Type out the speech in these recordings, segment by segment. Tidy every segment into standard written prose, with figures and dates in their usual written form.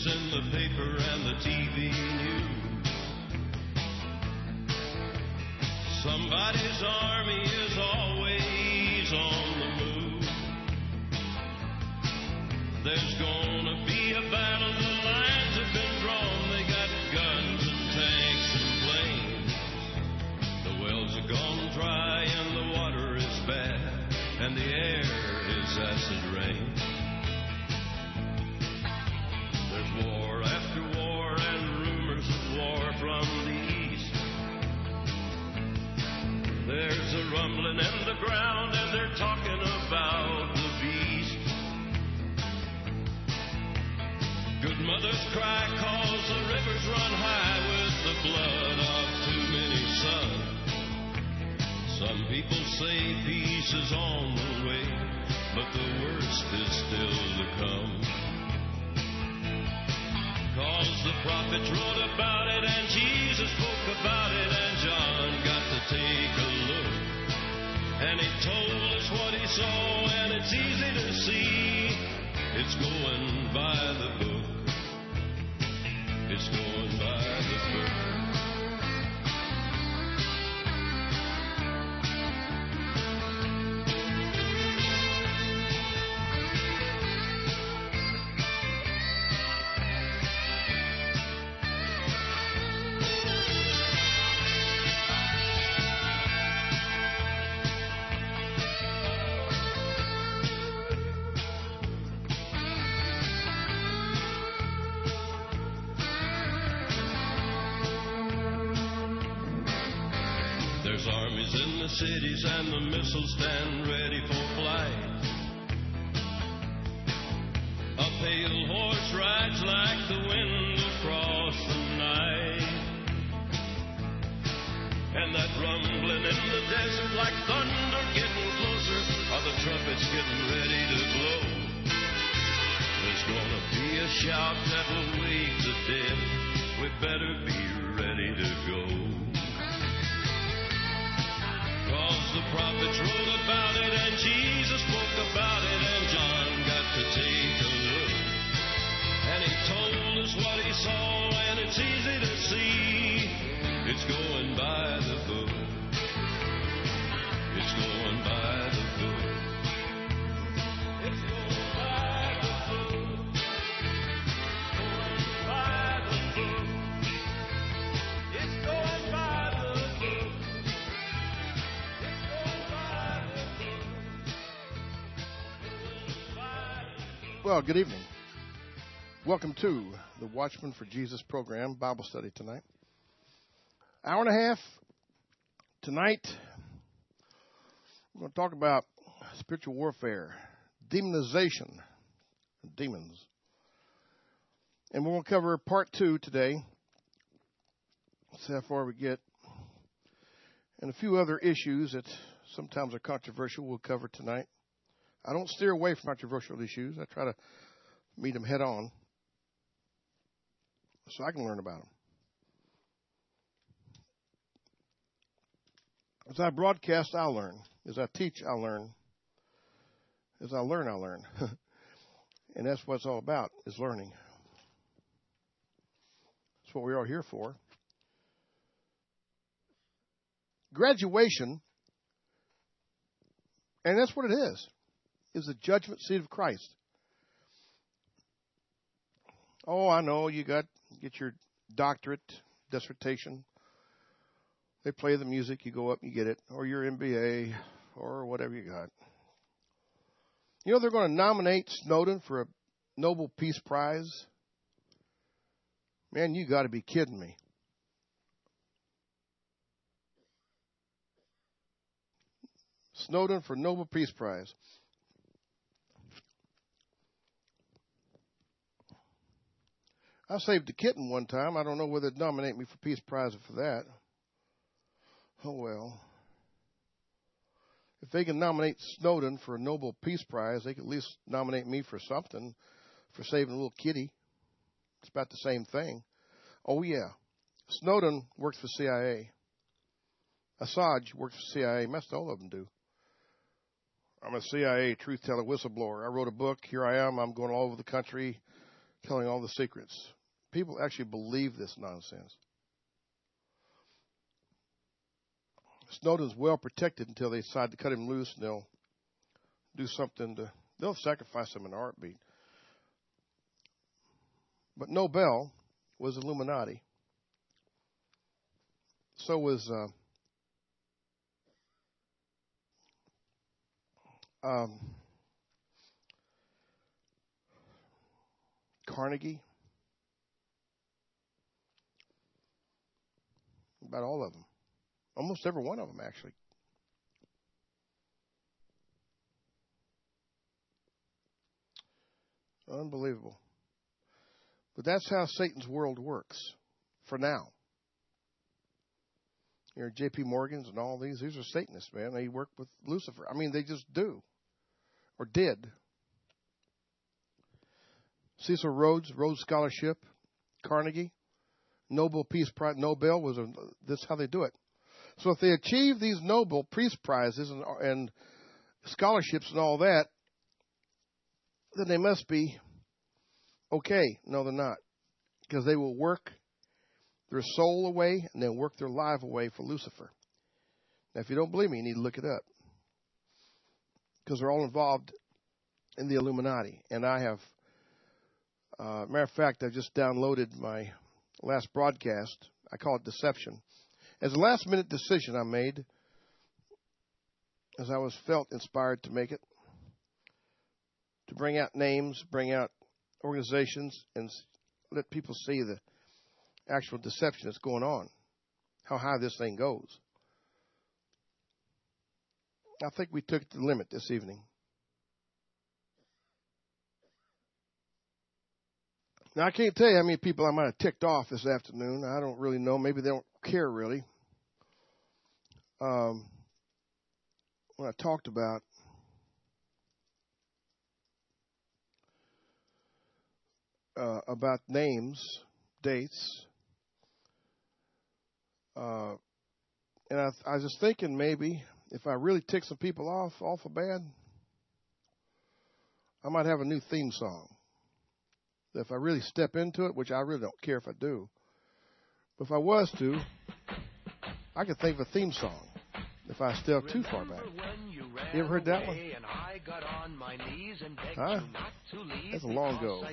news in the paper and the TV news. Somebody's army is always on the move. There's gonna be a battle, the lines have been drawn. They got guns and tanks and planes. The wells are gone dry and the water is bad, and the air is acid rain. There's war after war and rumors of war from the east. There's a rumbling in the ground and they're talking about the beast. Good mothers cry 'cause the rivers run high with the blood of too many sons. Some people say peace is on the way, but the worst is still to come. 'Cause the prophets wrote about it and Jesus spoke about it and John got to take a look. And he told us what he saw and it's easy to see. It's going by the book. It's going by the book. There's armies in the cities and the missiles stand ready for flight. A pale horse rides like the wind across the night. And that rumbling in the desert like thunder getting closer, are the trumpets getting ready to blow. There's gonna be a shout that will wake the dead. We better be ready to go. 'Cause the prophets wrote about it and Jesus spoke about it and John got to take a look. And he told us what he saw and it's easy to see. It's going by the book. It's going by the book. It's going by the book. Going by the book. It's going by the book. Well, good evening. Welcome to the Watchman for Jesus program, Bible study tonight. Hour and a half tonight. We're going to talk about spiritual warfare, demonization, demons. And we're going to cover part 2 today. See how far we get. And a few other issues that sometimes are controversial we'll cover tonight. I don't steer away from controversial issues. I try to meet them head on so I can learn about them. As I broadcast, I'll learn. As I teach, I'll learn. As I learn, I'll learn. And that's what it's all about, is learning. That's what we're all here for. Graduation, and that's what it is the judgment seat of Christ. Oh, I know, get your doctorate, dissertation. They play the music, you go up and you get it, or your MBA, or whatever you got. You know they're going to nominate Snowden for a Nobel Peace Prize? Man, you got to be kidding me. Snowden for Nobel Peace Prize. I saved a kitten one time. I don't know whether they'd nominate me for Peace Prize for that. Oh, well. If they can nominate Snowden for a Nobel Peace Prize, they can at least nominate me for something, for saving a little kitty. It's about the same thing. Oh, yeah. Snowden works for CIA. Assange works for CIA. Most all of them do. I'm a CIA truth-teller whistleblower. I wrote a book. Here I am. I'm going all over the country telling all the secrets. People actually believe this nonsense. Snowden's well protected until they decide to cut him loose, and they'll do something they'll sacrifice him in a heartbeat. But Nobel was Illuminati. So was Carnegie. About all of them. Almost every one of them, actually. Unbelievable. But that's how Satan's world works for now. You know, J.P. Morgans and all these are Satanists, man. They work with Lucifer. I mean, they just do. Or did. Cecil Rhodes Scholarship, Carnegie, Nobel Peace Prize. Nobel was that's how they do it. So if they achieve these Nobel Peace Prizes and scholarships and all that, then they must be okay. No, they're not. Because they will work their soul away and they'll work their life away for Lucifer. Now, if you don't believe me, you need to look it up. Because they're all involved in the Illuminati. And I have, matter of fact, I just downloaded my last broadcast. I call it Deception. As a last-minute decision I made, as I felt inspired to make it, to bring out names, bring out organizations, and let people see the actual deception that's going on, how high this thing goes. I think we took it to the limit this evening. Now, I can't tell you how many people I might have ticked off this afternoon. I don't really know. Maybe they don't care, really. When I talked about names, dates, and I was just thinking maybe if I really tick some people off awful bad, I might have a new theme song. If I really step into it, which I really don't care if I do, but if I was to, I could think of a theme song if I step too far back. You ever heard that one? Huh? That's a long ago.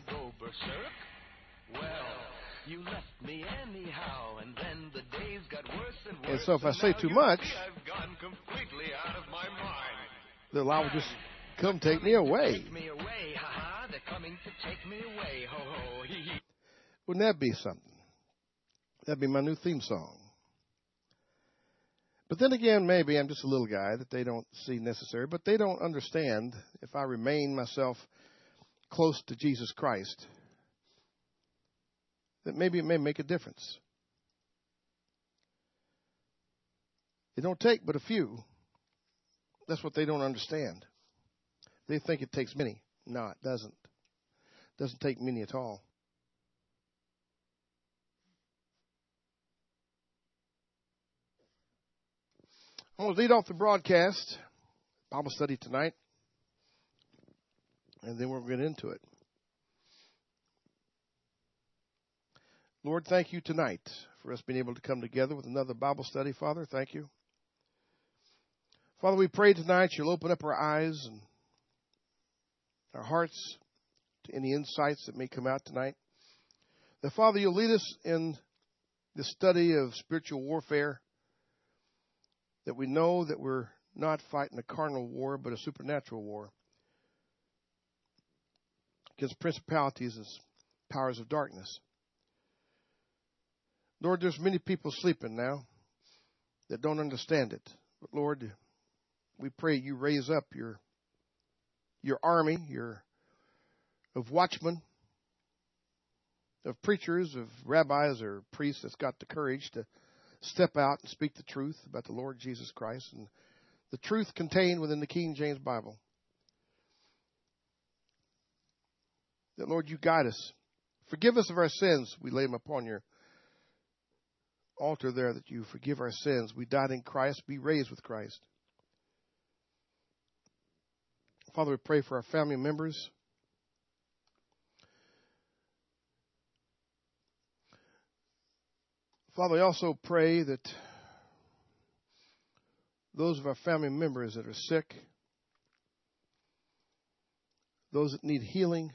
You left me anyhow, and then the days got worse and worse. And so if I say too much, I've gone completely out of my mind. The law will just come take me away. Take me away, ha-ha. They're coming to take me away, ho-ho, hee-hee. Wouldn't that be something? That'd be my new theme song. But then again, maybe I'm just a little guy that they don't see necessary, but they don't understand if I remain myself close to Jesus Christ, that maybe it may make a difference. It don't take but a few. That's what they don't understand. They think it takes many. No, it doesn't. It doesn't take many at all. I'm going to lead off the broadcast, Bible study tonight, and then we'll get into it. Lord, thank you tonight for us being able to come together with another Bible study, Father. Thank you. Father, we pray tonight you'll open up our eyes and our hearts to any insights that may come out tonight. That, Father, you'll lead us in the study of spiritual warfare, that we know that we're not fighting a carnal war, but a supernatural war against principalities and powers of darkness. Lord, there's many people sleeping now that don't understand it. But Lord, we pray you raise up your army, of watchmen, of preachers, of rabbis or priests that's got the courage to step out and speak the truth about the Lord Jesus Christ and the truth contained within the King James Bible. That, Lord, you guide us. Forgive us of our sins. We lay them upon your altar there, that you forgive our sins. We died in Christ, be raised with Christ. Father, we pray for our family members Father, we also pray that those of our family members that are sick, those that need healing,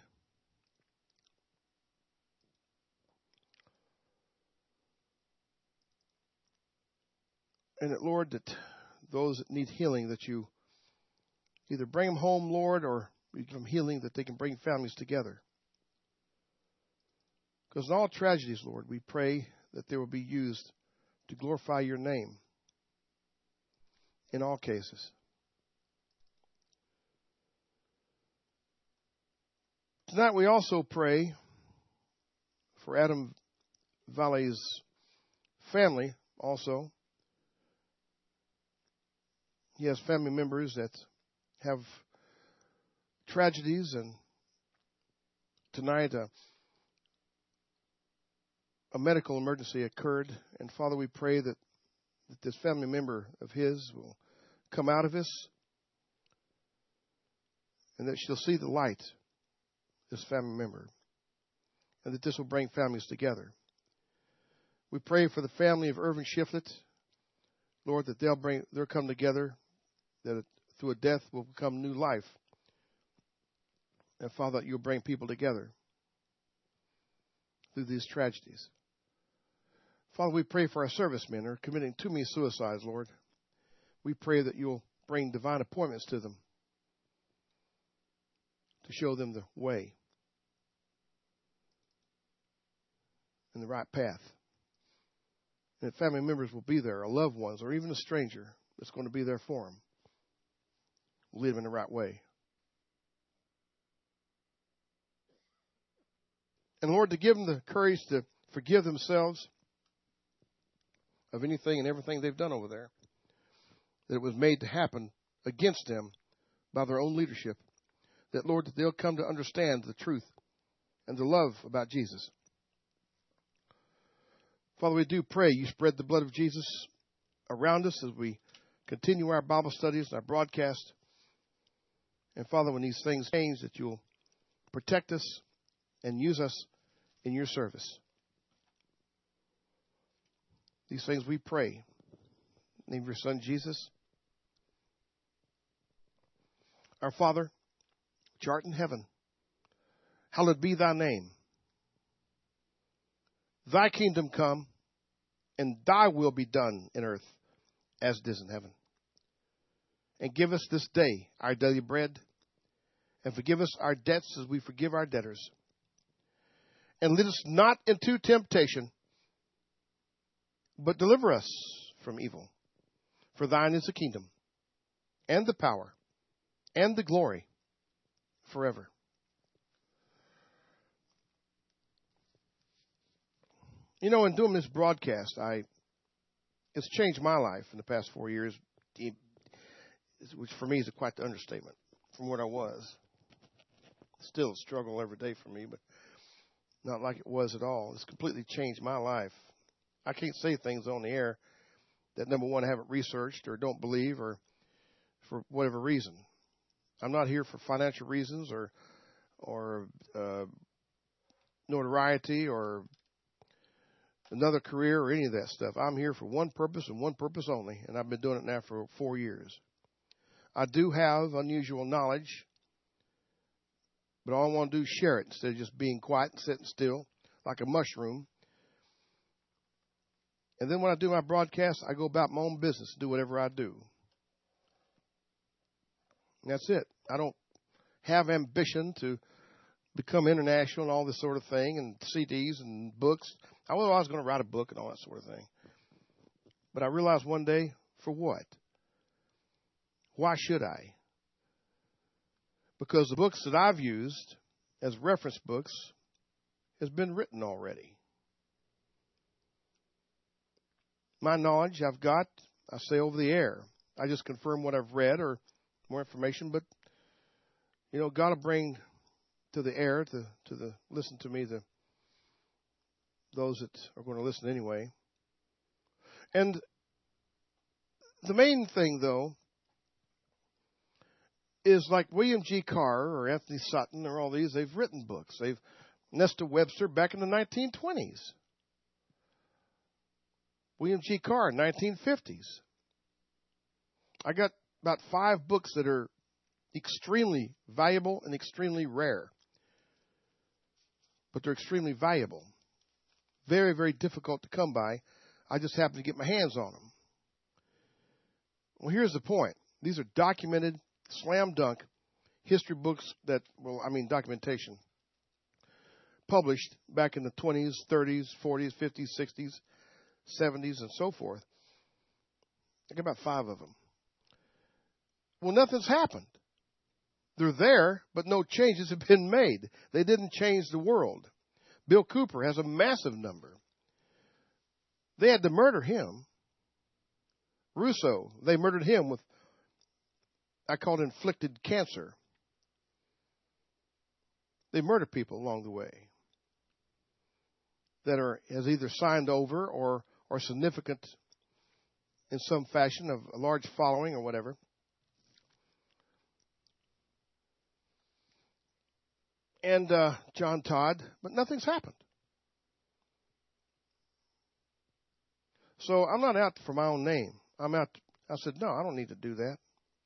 and that, Lord, that those that need healing, that you either bring them home, Lord, or you give them healing that they can bring families together. Because in all tragedies, Lord, we pray that they will be used to glorify your name in all cases. Tonight we also pray for Adam Valley's family also. He has family members that have tragedies, and tonight a medical emergency occurred. And Father, we pray that this family member of his will come out of this and that she'll see the light, this family member, and that this will bring families together. We pray for the family of Irvin Shiflett, Lord, that they'll come together, that through a death will become new life. And Father, that you'll bring people together through these tragedies. Father, we pray for our servicemen who are committing too many suicides, Lord. We pray that you'll bring divine appointments to them to show them the way and the right path. And that family members will be there, or loved ones, or even a stranger that's going to be there for them. We'll lead them in the right way. And Lord, to give them the courage to forgive themselves of anything and everything they've done over there, that it was made to happen against them by their own leadership. That, Lord, that they'll come to understand the truth and the love about Jesus. Father, we do pray you spread the blood of Jesus around us as we continue our Bible studies and our broadcast. And Father, when these things change, that you'll protect us and use us in your service. These things we pray. In the name of your Son, Jesus. Our Father, which art in heaven, hallowed be thy name. Thy kingdom come, and thy will be done in earth as it is in heaven. And give us this day our daily bread, and forgive us our debts as we forgive our debtors. And lead us not into temptation, but deliver us from evil. For thine is the kingdom, and the power, and the glory, forever. You know, in doing this broadcast, it's changed my life in the past 4 years, which for me is quite the understatement from what I was. Still a struggle every day for me, but not like it was at all. It's completely changed my life. I can't say things on the air that, number one, I haven't researched or don't believe or for whatever reason. I'm not here for financial reasons or notoriety or another career or any of that stuff. I'm here for one purpose and one purpose only, and I've been doing it now for 4 years. I do have unusual knowledge, but all I want to do is share it instead of just being quiet and sitting still like a mushroom. And then when I do my broadcast, I go about my own business and do whatever I do. And that's it. I don't have ambition to become international and all this sort of thing and CDs and books. I was going to write a book and all that sort of thing. But I realized one day, for what? Why should I? Because the books that I've used as reference books has been written already. My knowledge I've got, I say over the air. I just confirm what I've read or more information. But, you know, God will bring to the air, to listen to me, those that are going to listen anyway. And the main thing, though, is like William G. Carr or Anthony Sutton or all these, they've written books. Nesta Webster back in the 1920s. William G. Carr, 1950s. I got about 5 books that are extremely valuable and extremely rare. But they're extremely valuable. Very, very difficult to come by. I just happen to get my hands on them. Well, here's the point. These are documented, slam dunk history books documentation. Published back in the 20s, 30s, 40s, 50s, 60s, 70s, and so forth. I got about 5 of them. Well, nothing's happened. They're there, but no changes have been made. They didn't change the world. Bill Cooper has a massive number. They had to murder him. Rousseau, they murdered him with, I call it inflicted cancer. They murder people along the way that has either signed over or significant in some fashion of a large following or whatever. And John Todd, but nothing's happened. So I'm not out for my own name. I said, no, I don't need to do that.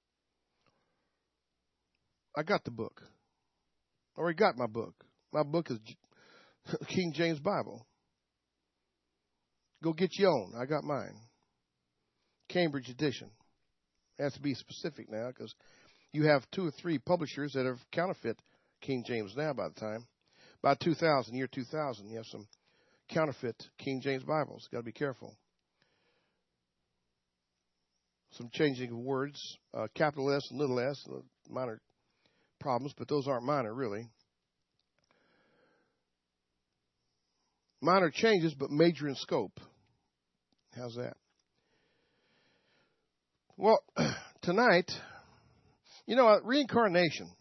I got the book. I already got my book. My book is King James Bible. Go get your own. I got mine. Cambridge edition. It has to be specific now because you have 2 or 3 publishers that have counterfeit King James now by the time. By 2000, year 2000, you have some counterfeit King James Bibles. Got to be careful. Some changing of words, capital S and little s, minor problems, but those aren't minor, really. Minor changes, but major in scope. How's that? Well, tonight, reincarnation.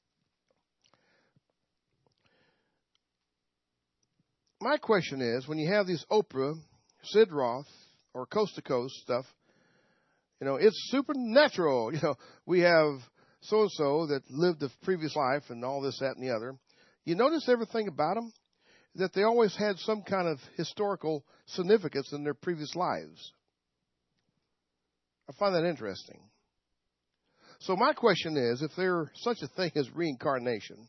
My question is, when you have these Oprah, Sid Roth, or Coast to Coast stuff, it's supernatural. We have so-and-so that lived a previous life and all this, that, and the other. You notice everything about them? That they always had some kind of historical significance in their previous lives. I find that interesting. So my question is, if there's such a thing as reincarnation,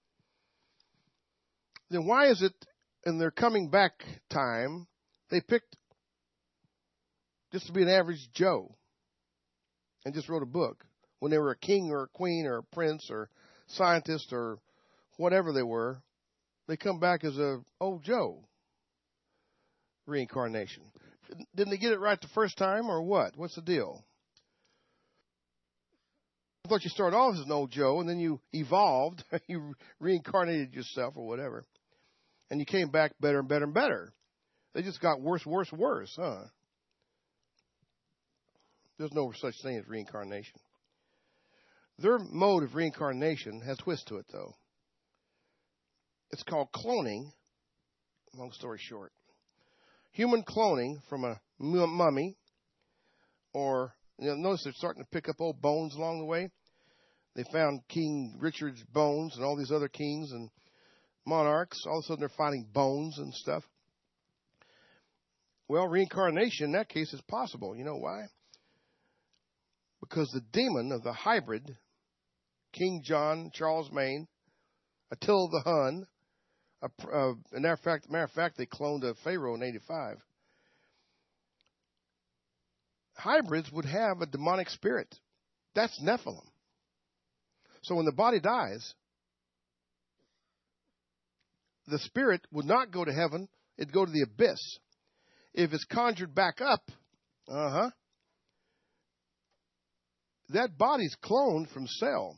then why is it in their coming back time, they picked just to be an average Joe and just wrote a book when they were a king or a queen or a prince or scientist or whatever they were? They come back as a old Joe. Reincarnation. Didn't they get it right the first time or what? What's the deal? I thought you started off as an old Joe and then you evolved. You reincarnated yourself or whatever. And you came back better and better and better. They just got worse, worse, worse, huh? There's no such thing as reincarnation. Their mode of reincarnation has a twist to it, though. It's called cloning, long story short. Human cloning from a mummy, or, notice they're starting to pick up old bones along the way. They found King Richard's bones and all these other kings and monarchs. All of a sudden they're finding bones and stuff. Well, reincarnation in that case is possible. You know why? Because the demon of the hybrid, King John, Charles Maine, Attila the Hun, matter of fact, they cloned a pharaoh in 85. Hybrids would have a demonic spirit. That's Nephilim. So when the body dies, the spirit would not go to heaven. It'd go to the abyss. If it's conjured back up, that body's cloned from cell.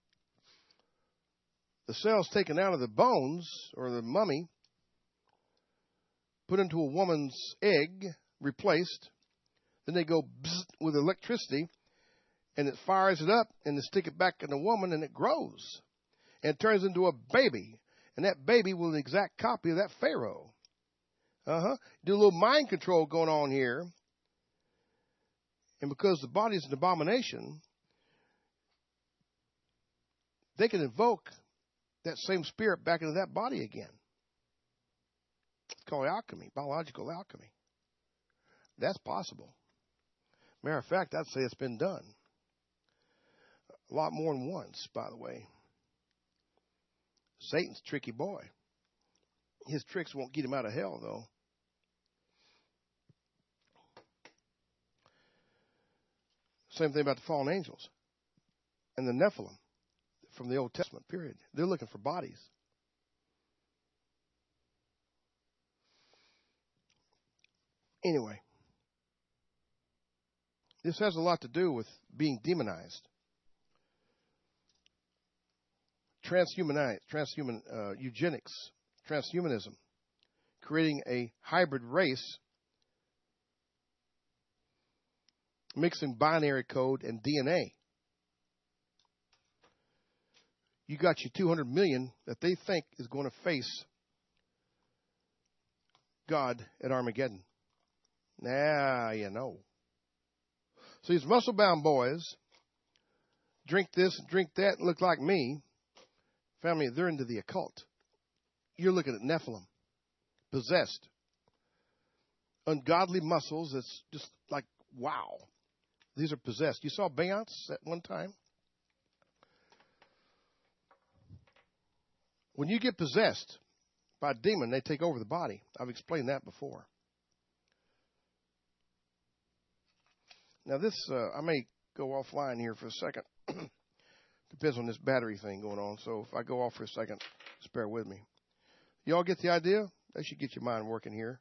The cell's taken out of the bones or the mummy, put into a woman's egg, replaced. Then they go bzzz with electricity, and it fires it up, and they stick it back in the woman, and it grows. And it turns into a baby. And that baby was an exact copy of that pharaoh. Do a little mind control going on here. And because the body is an abomination, they can invoke that same spirit back into that body again. It's called alchemy, biological alchemy. That's possible. Matter of fact, I'd say it's been done. A lot more than once, by the way. Satan's a tricky boy. His tricks won't get him out of hell, though. Same thing about the fallen angels and the Nephilim from the Old Testament period. They're looking for bodies. Anyway, this has a lot to do with being demonized. Eugenics, transhumanism, creating a hybrid race, mixing binary code and DNA. You got your 200 million that they think is going to face God at Armageddon. Now you know. So these muscle-bound boys drink this and drink that and look like me. Family, they're into the occult. You're looking at Nephilim, possessed, ungodly muscles. It's just like, wow. These are possessed. You saw Beyonce at one time? When you get possessed by a demon, they take over the body. I've explained that before. Now this, I may go offline here for a second. Depends on this battery thing going on. So if I go off for a second, just bear with me. Y'all get the idea? That should get your mind working here.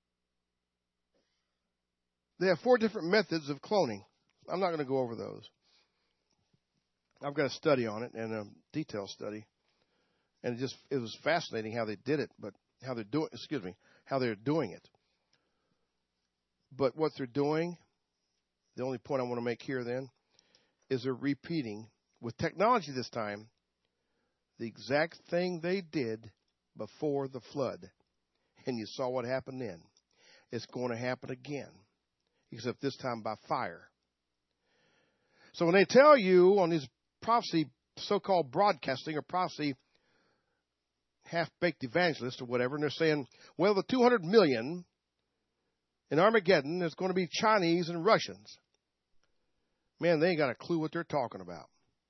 They have 4 different methods of cloning. I'm not going to go over those. I've got a study on it and a detailed study. And it was fascinating how they did it, but how they're doing it. But what they're doing, the only point I want to make here then, is they're repeating, with technology this time, the exact thing they did before the flood. And you saw what happened then. It's going to happen again, except this time by fire. So when they tell you on these prophecy, so-called broadcasting or prophecy, half-baked evangelists or whatever, and they're saying, well, the 200 million in Armageddon is going to be Chinese and Russians. Man, they ain't got a clue what they're talking about.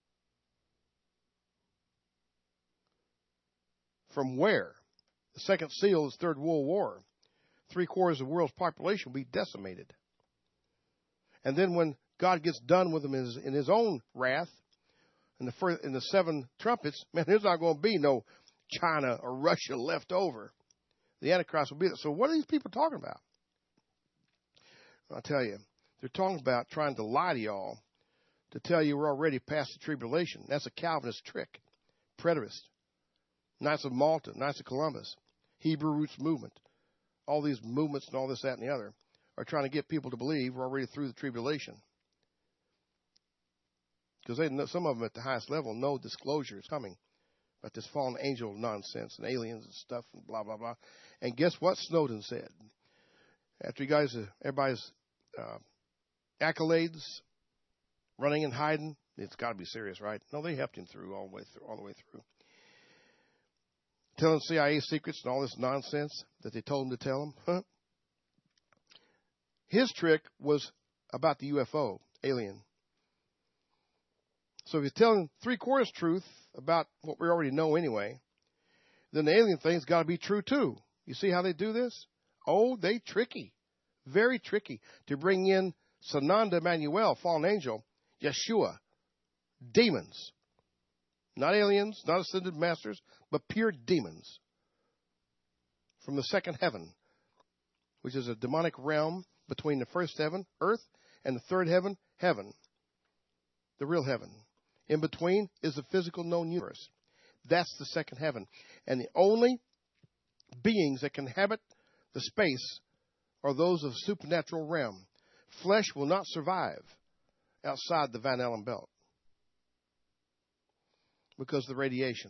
From where? The second seal is Third World War. 3/4 of the world's population will be decimated. And then when God gets done with them in his own wrath, in the 7 trumpets, man, there's not going to be no China or Russia left over. The Antichrist will be there. So what are these people talking about? I'll tell you, they're talking about trying to lie to y'all to tell you we're already past the tribulation. That's a Calvinist trick. Preterist. Knights of Malta, Knights of Columbus, Hebrew Roots movement. All these movements and all this, that, and the other are trying to get people to believe we're already through the tribulation. Because some of them at the highest level know disclosure is coming. About this fallen angel nonsense and aliens and stuff and blah, blah, blah. And guess what Snowden said? After you guys, everybody's accolades, running and hiding, it's got to be serious, right? No, they helped him all the way through. Telling CIA secrets and all this nonsense that they told him to tell him. Huh? His trick was about the UFO, alien. So if you're telling 3/4 truth about what we already know anyway, then the alien thing's got to be true too. You see how they do this? Oh, they tricky. Very tricky. To bring in Sananda Manuel, fallen angel, Yeshua, demons. Not aliens, not ascended masters, but pure demons. From the second heaven, which is a demonic realm between the first heaven, earth, and the third heaven, heaven. The real heaven. In between is the physical known universe. That's the second heaven. And the only beings that can inhabit the space are those of supernatural realm. Flesh will not survive outside the Van Allen belt because of the radiation.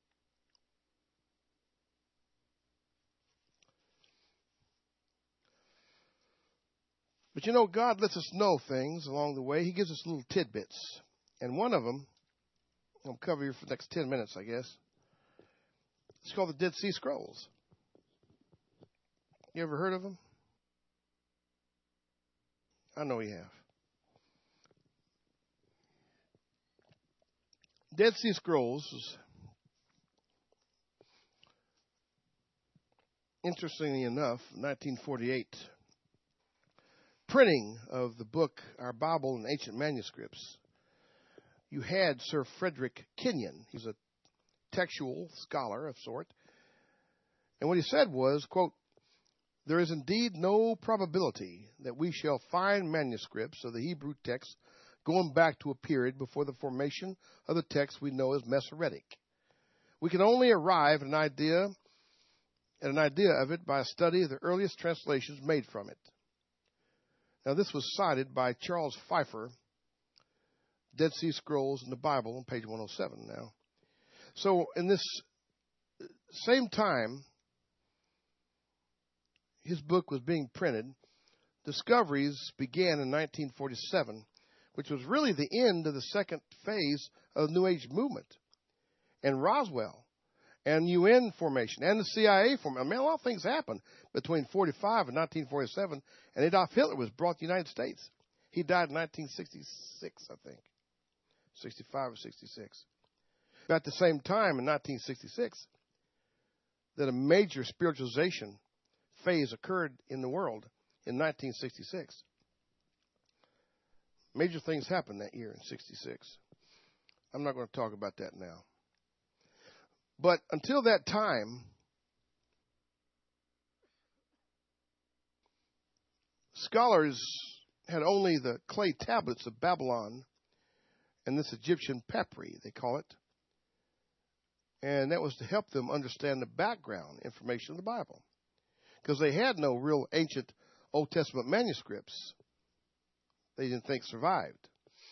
But you know, God lets us know things along the way. He gives us little tidbits. And one of them, I'll cover you for the next 10 minutes, I guess. It's called the Dead Sea Scrolls. You ever heard of them? I know you have. Dead Sea Scrolls is, interestingly enough, 1948 printing of the book, Our Bible and Ancient Manuscripts. You had Sir Frederick Kenyon. He's a textual scholar of sort. And what he said was, quote, "There is indeed no probability that we shall find manuscripts of the Hebrew text going back to a period before the formation of the text we know as Masoretic. We can only arrive at an idea of it by a study of the earliest translations made from it." Now, this was cited by Charles Pfeiffer, Dead Sea Scrolls in the Bible, on page 107 now. So, in this same time his book was being printed, discoveries began in 1947, which was really the end of the second phase of the New Age movement. And Roswell, and UN formation, and the CIA formation. I mean, a lot of things happened between 45 and 1947, and Adolf Hitler was brought to the United States. He died in 1966, I think. 65 or 66. About the same time, in 1966, that a major spiritualization phase occurred in the world in 1966. Major things happened that year in 66. I'm not going to talk about that now. But until that time, scholars had only the clay tablets of Babylon and this Egyptian papyri, they call it. And that was to help them understand the background information of the Bible. Because they had no real ancient Old Testament manuscripts they didn't think survived.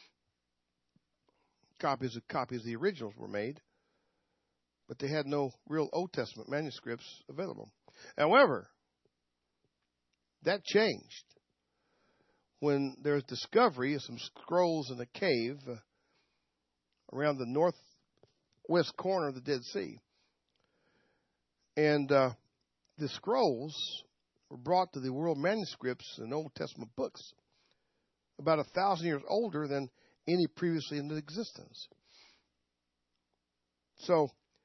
Copies of the originals were made, but they had no real Old Testament manuscripts available. However, that changed when there was discovery of some scrolls in a cave around the northwest corner of the Dead Sea. And the scrolls were brought to the world manuscripts and Old Testament books about 1,000 years older than any previously in existence. So,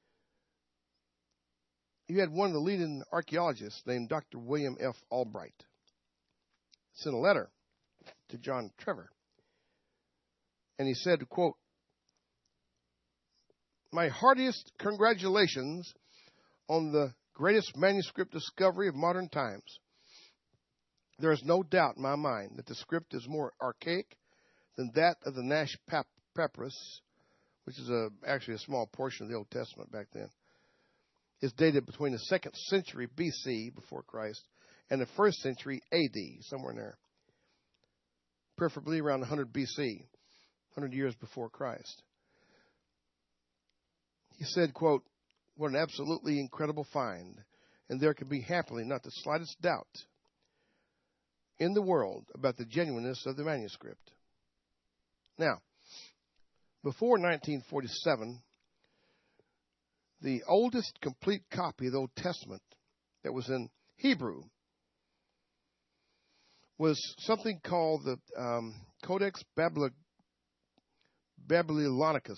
you had one of the leading archaeologists named Dr. William F. Albright sent a letter to John Trevor. And he said, quote, "My heartiest congratulations on the greatest manuscript discovery of modern times. There is no doubt in my mind that the script is more archaic than that of the Nash Papyrus, which is actually a small portion of the Old Testament back then. It's dated between the 2nd century BC, before Christ, and the 1st century AD, somewhere in there. Preferably around 100 BC, 100 years before Christ." He said, quote, "What an absolutely incredible find, and there can be happily not the slightest doubt in the world about the genuineness of the manuscript." Now, before 1947, the oldest complete copy of the Old Testament that was in Hebrew was something called the Codex Babylonicus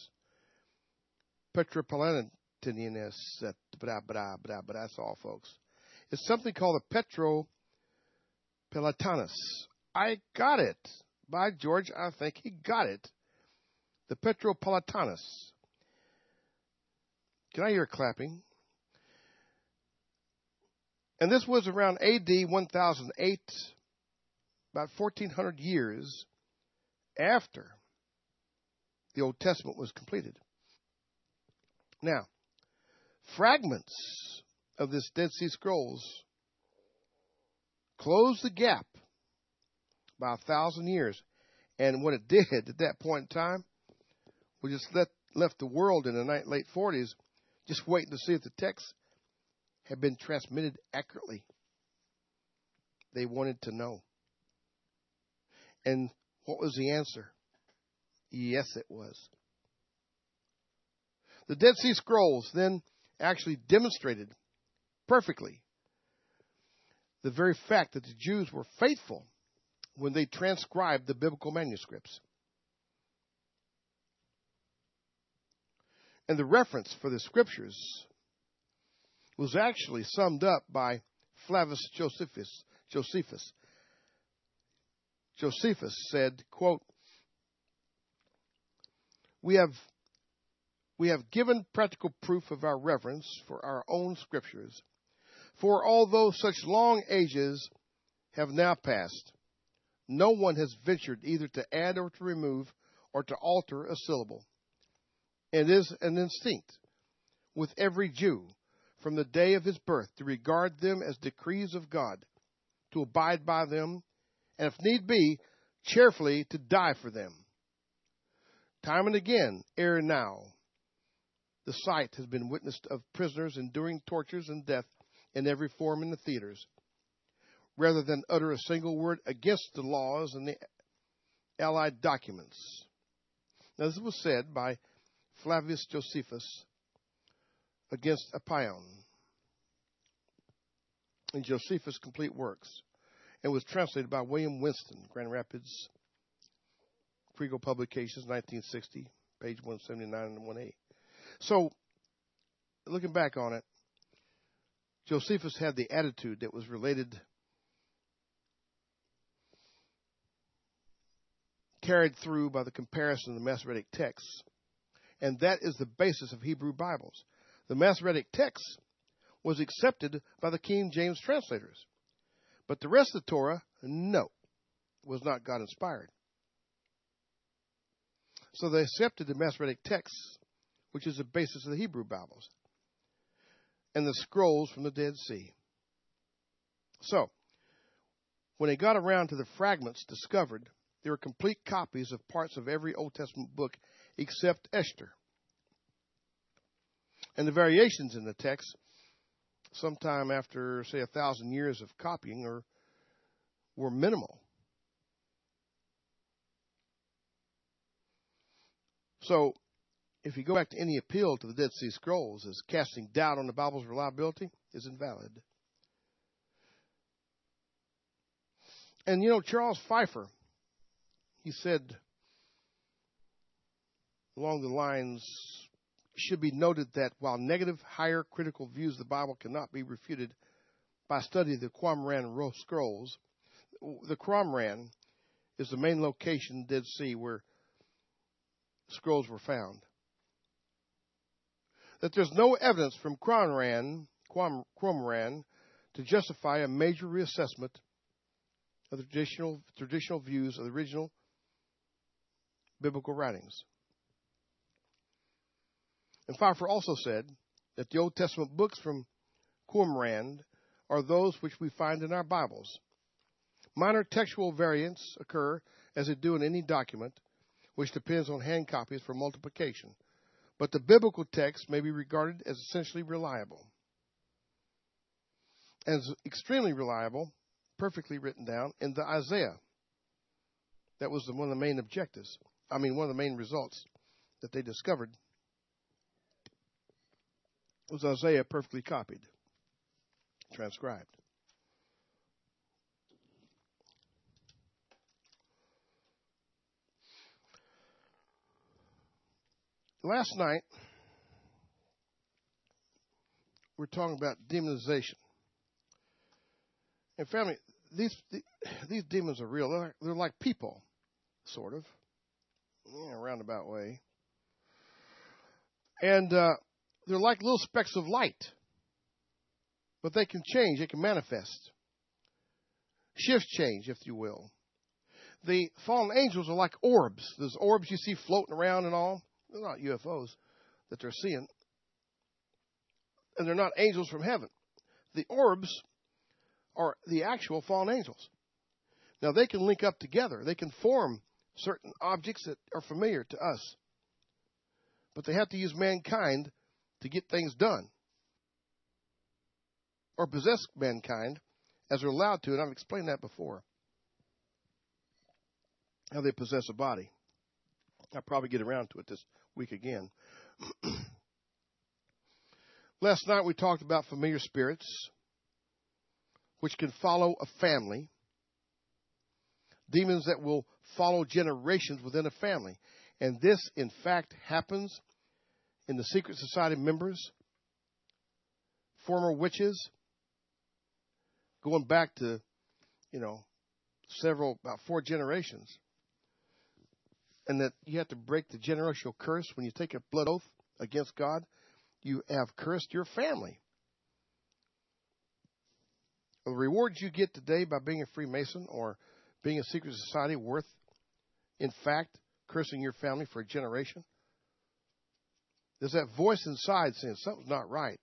Petropolitanus. That's all, folks. It's something called the Petropolitanus. I got it. By George, I think he got it. The Petropolitanus. Can I hear clapping? And this was around AD 1008, about 1400 years after the Old Testament was completed. Now, fragments of this Dead Sea Scrolls closed the gap by 1,000 years. And what it did at that point in time, we just left the world in the late 40s just waiting to see if the text had been transmitted accurately. They wanted to know. And what was the answer? Yes, it was. The Dead Sea Scrolls then actually demonstrated perfectly the very fact that the Jews were faithful when they transcribed the biblical manuscripts. And the reference for the scriptures was actually summed up by Flavius Josephus. Josephus said, quote, We have given practical proof of our reverence for our own scriptures. For although such long ages have now passed, no one has ventured either to add or to remove or to alter a syllable. It is an instinct with every Jew from the day of his birth to regard them as decrees of God, to abide by them, and if need be, cheerfully to die for them. Time and again, ere now, the sight has been witnessed of prisoners enduring tortures and death in every form in the theaters, rather than utter a single word against the laws and the allied documents. Now, this was said by Flavius Josephus against Apion in Josephus' Complete Works, and was translated by William Winston, Grand Rapids, Kriegel Publications, 1960, page 179 and 1A. So, looking back on it, Josephus had the attitude that was carried through by the comparison of the Masoretic texts. And that is the basis of Hebrew Bibles. The Masoretic text was accepted by the King James translators. But the rest of the Torah, no, was not God-inspired. So they accepted the Masoretic text, which is the basis of the Hebrew Bibles, and the scrolls from the Dead Sea. So, when they got around to the fragments discovered, there were complete copies of parts of every Old Testament book except Esther. And the variations in the text, sometime after, say, 1,000 years of copying, were minimal. So, if you go back to any appeal to the Dead Sea Scrolls as casting doubt on the Bible's reliability, is invalid. And, Charles Pfeiffer, he said along the lines, should be noted that while negative, higher critical views of the Bible cannot be refuted by study of the Qumran scrolls, the Qumran is the main location in the Dead Sea where scrolls were found. That there's no evidence from Qumran to justify a major reassessment of the traditional views of the original biblical writings. And Pfeiffer also said that the Old Testament books from Qumran are those which we find in our Bibles. Minor textual variants occur, as they do in any document, which depends on hand copies for multiplication. But the biblical text may be regarded as essentially reliable. As extremely reliable, perfectly written down in the Isaiah. That was one of the main objectives. One of the main results that they discovered was Isaiah perfectly copied, transcribed. Last night, we're talking about demonization. And family, these demons are real. They're like people, sort of, in a roundabout way. And they're like little specks of light. But they can change. They can manifest. Shift change, if you will. The fallen angels are like orbs. Those orbs you see floating around and all. They're not UFOs that they're seeing. And they're not angels from heaven. The orbs are the actual fallen angels. Now, they can link up together. They can form certain objects that are familiar to us. But they have to use mankind to get things done. Or possess mankind as they're allowed to, and I've explained that before. How they possess a body. I'll probably get around to it this week again. Last night we talked about familiar spirits, which can follow a family, demons that will follow generations within a family. And this, in fact, happens in the secret society members, former witches, going back to, about 4 generations. And that you have to break the generational curse. When you take a blood oath against God, you have cursed your family. The rewards you get today by being a Freemason or being a secret society worth, in fact, cursing your family for a generation? There's that voice inside saying something's not right.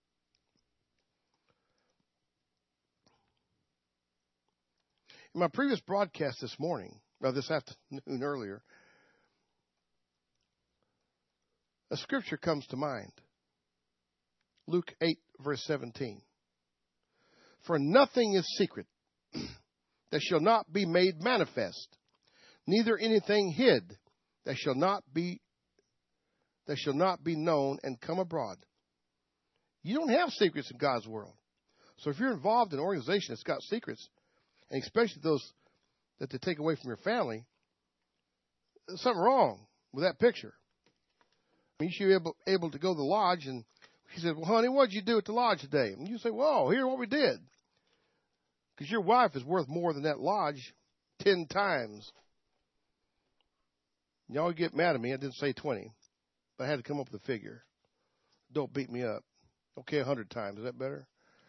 In my previous broadcast this afternoon earlier, a scripture comes to mind. Luke 8, verse 17. For nothing is secret that shall not be made manifest, neither anything hid that shall not be known and come abroad. You don't have secrets in God's world. So if you're involved in an organization that's got secrets, and especially those that they take away from your family, there's something wrong with that picture. I mean, you should be able to go to the lodge, and he said, well, honey, what did you do at the lodge today? And you say, well, here's what we did. Because your wife is worth more than that lodge 10 times. Y'all get mad at me. I didn't say 20. But I had to come up with a figure. Don't beat me up. Okay, 100 times. Is that better?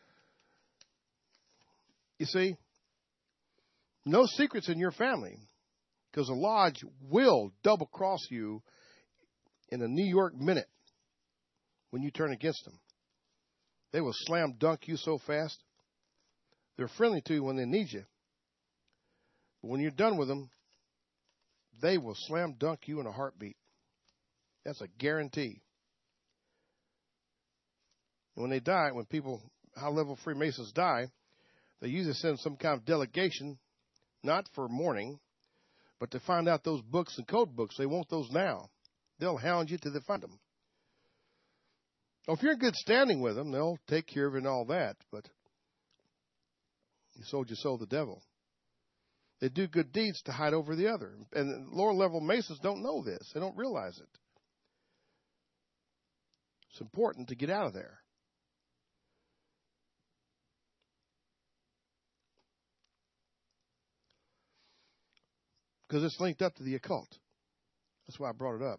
You see, no secrets in your family. Because the lodge will double-cross you in a New York minute when you turn against them. They will slam dunk you so fast. They're friendly to you when they need you. But when you're done with them, they will slam dunk you in a heartbeat. That's a guarantee. And when they die, when people, high-level Freemasons die, they usually send some kind of delegation, not for mourning, but to find out those books and code books. They want those now. They'll hound you till they find them. Well, if you're in good standing with them, they'll take care of it and all that, but you sold your soul to the devil. They do good deeds to hide over the other. And lower-level Masons don't know this. They don't realize it. It's important to get out of there. Because it's linked up to the occult. That's why I brought it up.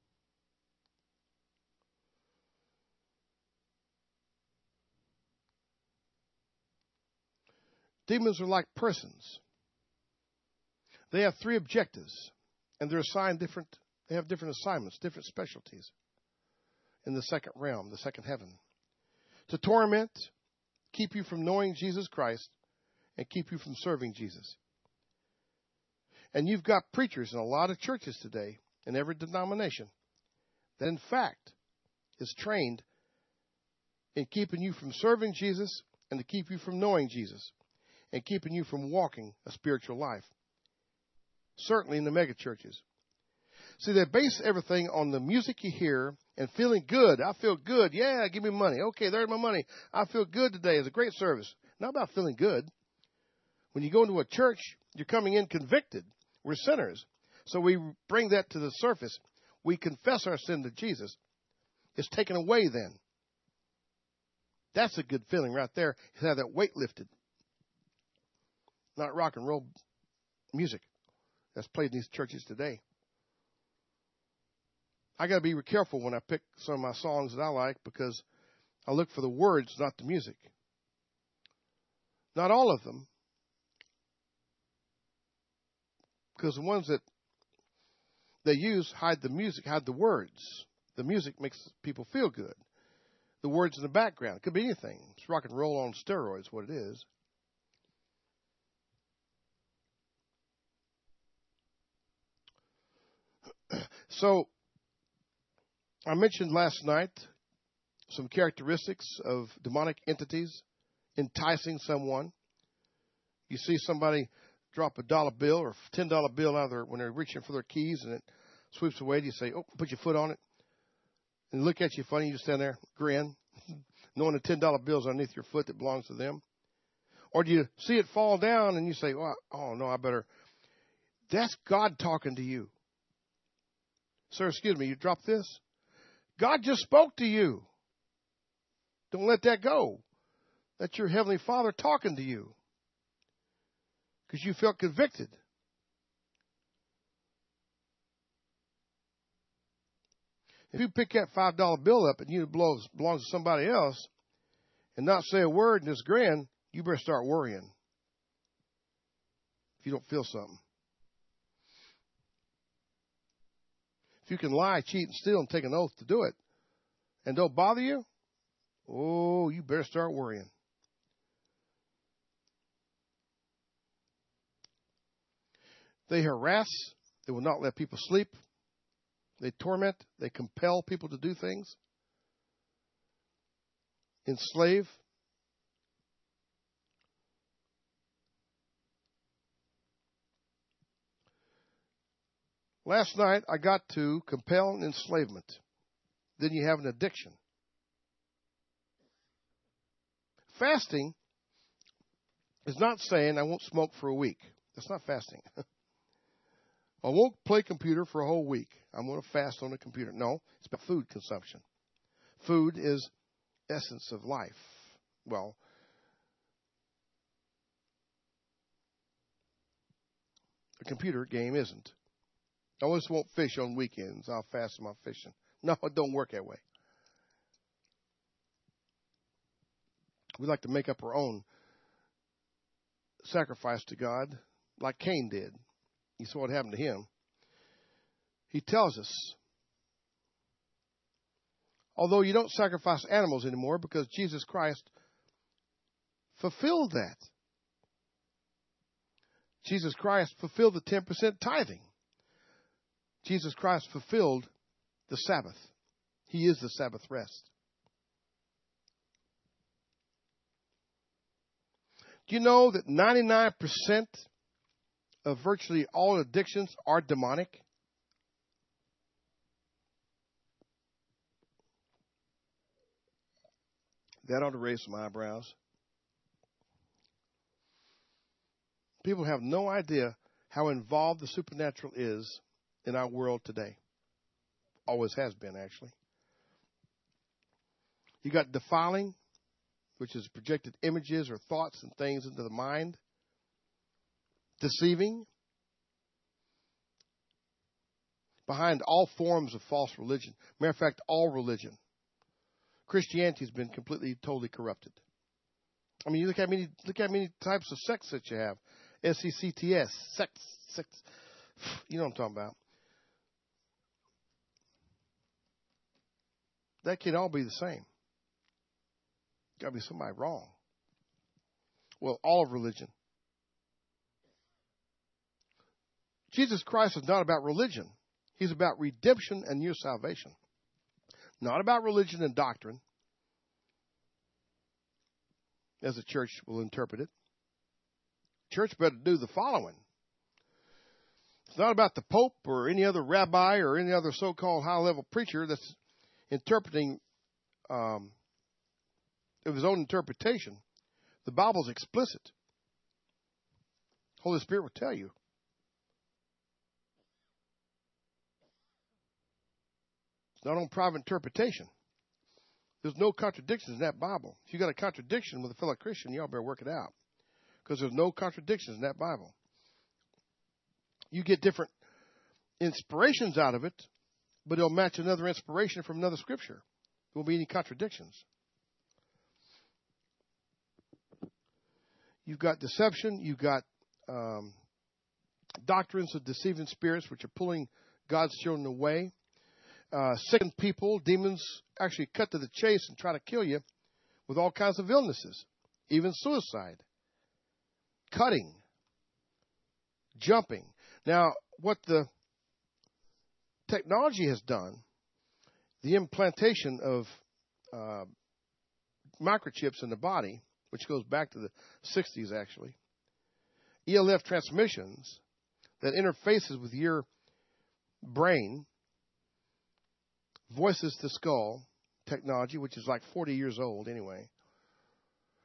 Demons are like persons. They have 3 objectives, and they're assigned they have different assignments, different specialties in the second realm, the second heaven. To torment, keep you from knowing Jesus Christ, and keep you from serving Jesus. And you've got preachers in a lot of churches today, in every denomination, that in fact is trained in keeping you from serving Jesus and to keep you from knowing Jesus and keeping you from walking a spiritual life. Certainly in the mega churches. See, they base everything on the music you hear and feeling good. I feel good. Yeah, give me money. Okay, there's my money. I feel good today. It's a great service. Not about feeling good. When you go into a church, you're coming in convicted. We're sinners. So we bring that to the surface. We confess our sin to Jesus. It's taken away then. That's a good feeling right there. To have that weight lifted. Not rock and roll music that's played in these churches today. I got to be careful when I pick some of my songs that I like because I look for the words, not the music. Not all of them. Because the ones that they use hide the music, hide the words. The music makes people feel good. The words in the background. It could be anything. It's rock and roll on steroids, what it is. So, I mentioned last night some characteristics of demonic entities enticing someone. You see somebody drop a $1 bill or $10 bill out of their, when they're reaching for their keys and it sweeps away. Do you say, oh, put your foot on it? And look at you funny. You just stand there, grin, knowing the $10 bill's underneath your foot that belongs to them. Or do you see it fall down and you say, well, oh, no, I better That's God talking to you. Sir, excuse me, you dropped this? God just spoke to you. Don't let that go. That's your Heavenly Father talking to you. Because you felt convicted. If you pick that $5 bill up and it belongs to somebody else and not say a word and just grin, you better start worrying. If you don't feel something. If you can lie, cheat, and steal and take an oath to do it and don't bother you, oh, you better start worrying. They harass. They will not let people sleep. They torment. They compel people to do things. Enslave. Last night, I got to compel and enslavement. Then you have an addiction. Fasting is not saying I won't smoke for a week. That's not fasting. I won't play computer for a whole week. I'm going to fast on the computer. No, it's about food consumption. Food is essence of life. Well, a computer game isn't. I just won't fish on weekends. I'll fast on my fishing. No, it don't work that way. We like to make up our own sacrifice to God, like Cain did. You saw what happened to him. He tells us, although you don't sacrifice animals anymore because Jesus Christ fulfilled that. Jesus Christ fulfilled the 10% tithing. Jesus Christ fulfilled the Sabbath. He is the Sabbath rest. Do you know that 99% of virtually all addictions are demonic? That ought to raise some eyebrows. People have no idea how involved the supernatural is in our world today. Always has been, actually. You got defiling, which is projected images or thoughts and things into the mind. Deceiving. Behind all forms of false religion. Matter of fact, all religion. Christianity has been completely, totally corrupted. I mean, you look how many types of sects that you have. S-E-C-T-S, sex. You know what I'm talking about. That can't all be the same. Got to be somebody wrong. Well, all of religion. Jesus Christ is not about religion. He's about redemption and your salvation. Not about religion and doctrine, as the church will interpret it. Church better do the following. It's not about the Pope or any other rabbi or any other so-called high-level preacher that's interpreting of his own interpretation. The Bible's explicit. Holy Spirit will tell you. It's not on private interpretation. There's no contradictions in that Bible. If you got a contradiction with a fellow Christian, y'all better work it out. Because there's no contradictions in that Bible. You get different inspirations out of it, but it'll match another inspiration from another scripture. There won't be any contradictions. You've got deception. You've got doctrines of deceiving spirits, which are pulling God's children away. Sickened people, demons actually cut to the chase and try to kill you with all kinds of illnesses, even suicide, cutting, jumping. Now, what the technology has done, the implantation of microchips in the body, which goes back to the 60s actually, ELF transmissions that interfaces with your brain, voices to skull technology, which is like 40 years old anyway.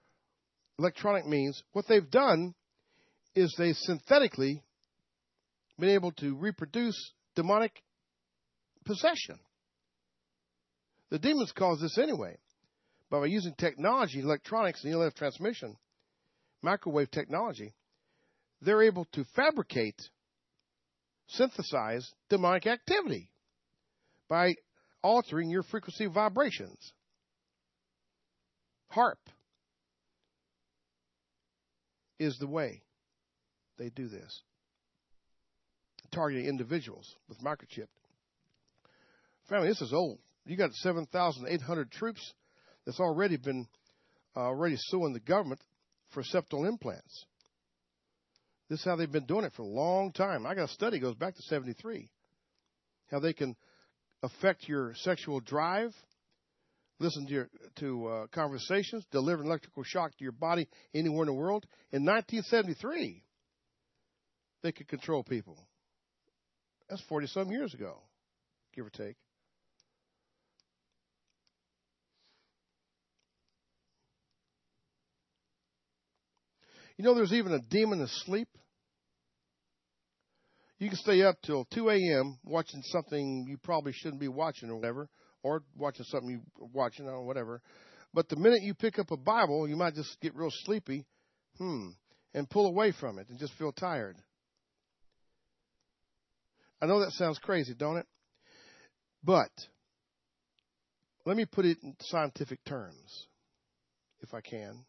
Electronic means what they've done is they synthetically been able to reproduce demonic possession. The demons cause this anyway. But by using technology, electronics, and ELF transmission, microwave technology, they're able to fabricate, synthesize demonic activity by altering your frequency vibrations. HAARP is the way they do this, targeting individuals with microchip. Family, this is old. You got 7,800 troops that's already been suing the government for septal implants. This is how they've been doing it for a long time. I got a study goes back to 73. How they can affect your sexual drive, listen to conversations, deliver an electrical shock to your body anywhere in the world. In 1973, they could control people. That's 40-some years ago, give or take. You know, there's even a demon asleep. You can stay up till 2 a.m. watching something you probably shouldn't be watching or whatever, or watching something you're watching or whatever. But the minute you pick up a Bible, you might just get real sleepy, and pull away from it and just feel tired. I know that sounds crazy, don't it? But let me put it in scientific terms, if I can.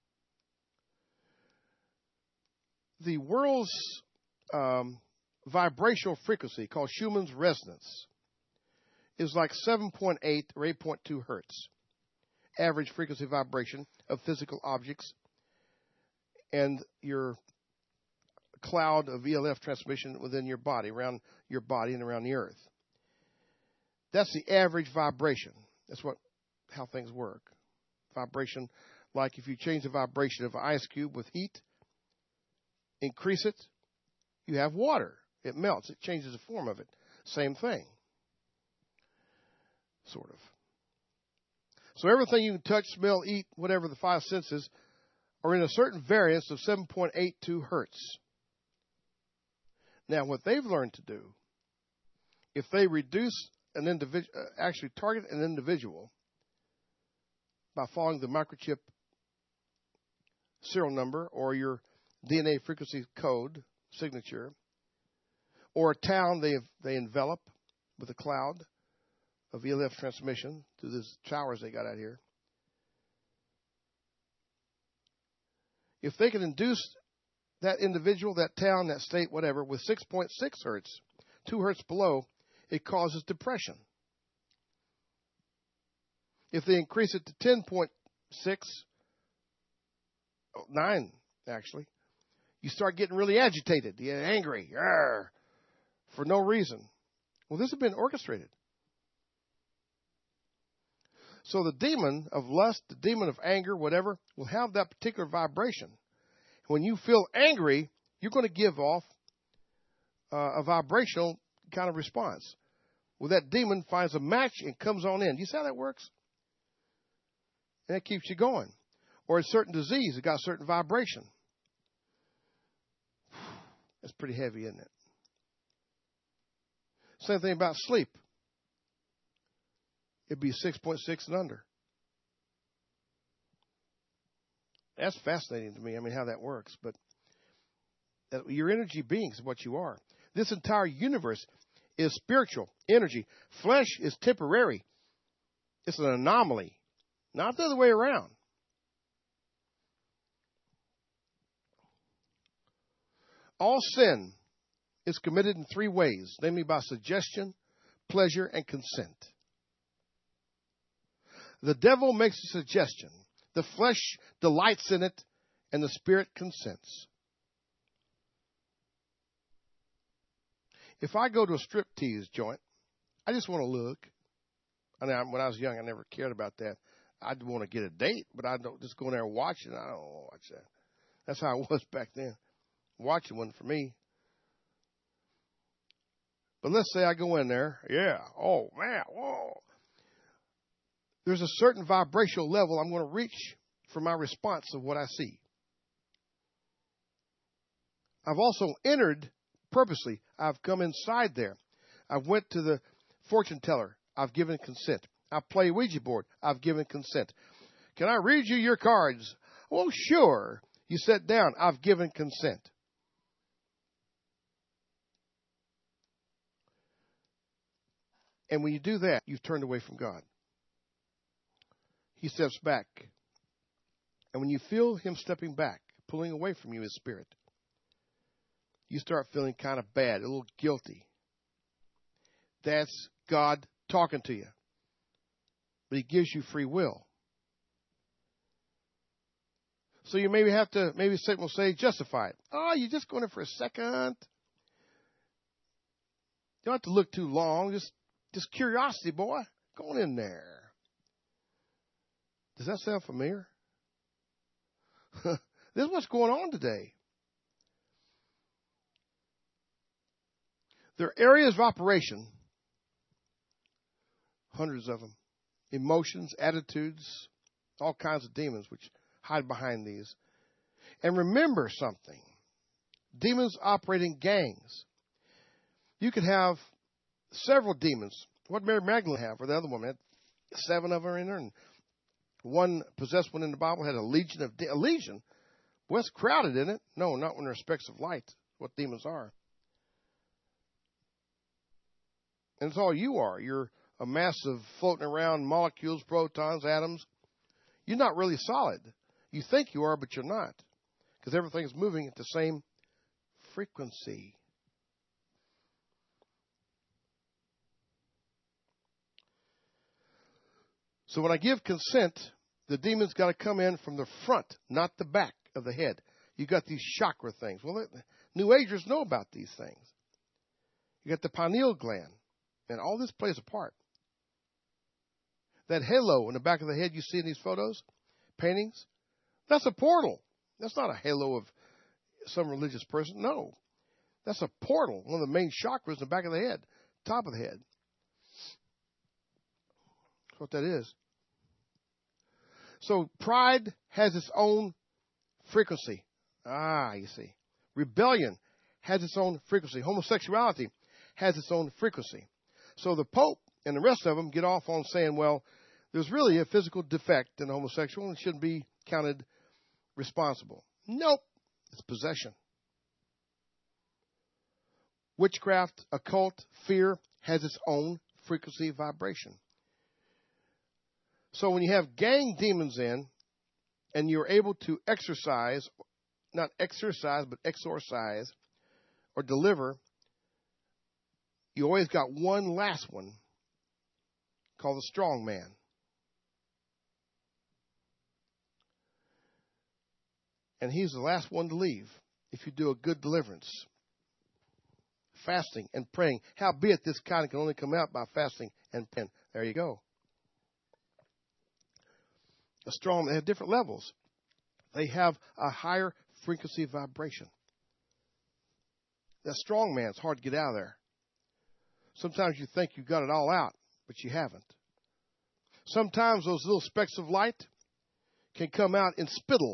The world's vibrational frequency, called Schumann's resonance, is like 7.8 or 8.2 hertz, average frequency vibration of physical objects, and your cloud of ELF transmission within your body, around your body and around the earth. That's the average vibration. That's how things work. Vibration, like if you change the vibration of an ice cube with heat, increase it, you have water. It melts. It changes the form of it. Same thing. Sort of. So everything you can touch, smell, eat, whatever the five senses, are in a certain variance of 7.82 hertz. Now, what they've learned to do, if they reduce an individual, actually target an individual by following the microchip serial number or your DNA frequency code signature, or a town they envelop with a cloud of ELF transmission through these towers they got out here. If they can induce that individual, that town, that state, whatever, with 6.6 hertz, 2 hertz below, it causes depression. If they increase it to 10.6, 9 actually, you start getting really agitated. You get angry, for no reason. Well, this has been orchestrated. So the demon of lust, the demon of anger, whatever, will have that particular vibration. When you feel angry, you're going to give off a vibrational kind of response. Well, that demon finds a match and comes on in. Do you see how that works? And it keeps you going. Or a certain disease, it got a certain vibration. That's pretty heavy, isn't it? Same thing about sleep. It'd be 6.6 and under. That's fascinating to me. I mean, how that works. But your energy beings is what you are. This entire universe is spiritual energy. Flesh is temporary. It's an anomaly, not the other way around. All sin is committed in 3 ways, namely by suggestion, pleasure, and consent. The devil makes a suggestion. The flesh delights in it, and the spirit consents. If I go to a striptease joint, I just want to look. I mean, when I was young, I never cared about that. I'd want to get a date, but I don't just go in there and watch it. I don't want to watch that. That's how it was back then. Watching wasn't for me. But let's say I go in there. Yeah. Oh, man. Whoa. There's a certain vibrational level I'm going to reach for my response of what I see. I've also entered purposely. I've come inside there. I went to the fortune teller. I've given consent. I play Ouija board. I've given consent. Can I read you your cards? Oh, sure. You sit down. I've given consent. And when you do that, you've turned away from God. He steps back. And when you feel him stepping back, pulling away from you, his spirit, you start feeling kind of bad, a little guilty. That's God talking to you. But he gives you free will. So you maybe have to, maybe Satan will say, justify it. Oh, you're just going there for a second. You don't have to look too long. Just curiosity, boy. Go on in there. Does that sound familiar? This is what's going on today. There are areas of operation, hundreds of them, emotions, attitudes, all kinds of demons which hide behind these. And remember something. Demons operate in gangs. You could have several demons. What Mary Magdalene have, or the other woman had 7 of her in her, and one possessed one in the Bible had a legion of a legion. Well, it's crowded, isn't it? No, not when they're specks of light. What demons are. And it's all you are. You're a mass of floating around molecules, protons, atoms. You're not really solid. You think you are, but you're not. Because everything is moving at the same frequency. So when I give consent, the demon's got to come in from the front, not the back of the head. You got these chakra things. Well, New Agers know about these things. You got the pineal gland, and all this plays a part. That halo in the back of the head you see in these photos, paintings, that's a portal. That's not a halo of some religious person. No, that's a portal, one of the main chakras in the back of the head, top of the head. That's what that is. So pride has its own frequency. You see. Rebellion has its own frequency. Homosexuality has its own frequency. So the Pope and the rest of them get off on saying, well, there's really a physical defect in a homosexual and shouldn't be counted responsible. Nope. It's possession. Witchcraft, occult, fear has its own frequency vibration. So when you have gang demons in and you're able to exorcise, not exercise, but exorcise or deliver, you always got one last one called the strong man. And he's the last one to leave if you do a good deliverance. Fasting and praying. Howbeit this kind can only come out by fasting and praying. There you go. A strong, they have different levels. They have a higher frequency vibration. That strong man's hard to get out of there. Sometimes you think you got it all out, but you haven't. Sometimes those little specks of light can come out in spittle,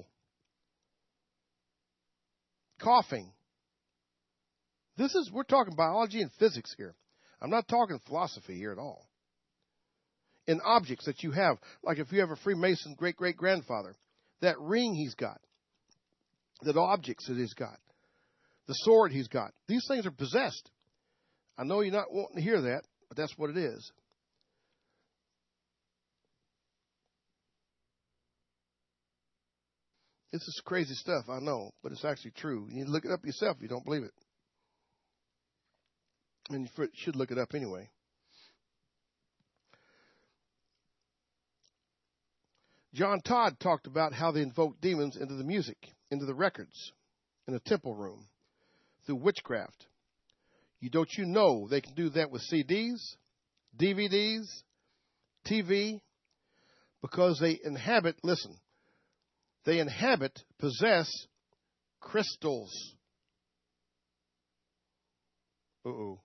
coughing. We're talking biology and physics here. I'm not talking philosophy here at all. In objects that you have, like if you have a Freemason great-great-grandfather, that ring he's got, that objects that he's got, the sword he's got, these things are possessed. I know you're not wanting to hear that, but that's what it is. This is crazy stuff, I know, but it's actually true. You need to look it up yourself if you don't believe it. And you should look it up anyway. John Todd talked about how they invoke demons into the music, into the records, in the temple room, through witchcraft. Don't you know they can do that with CDs, DVDs, TV, because they inhabit, listen, they possess crystals. Uh-oh.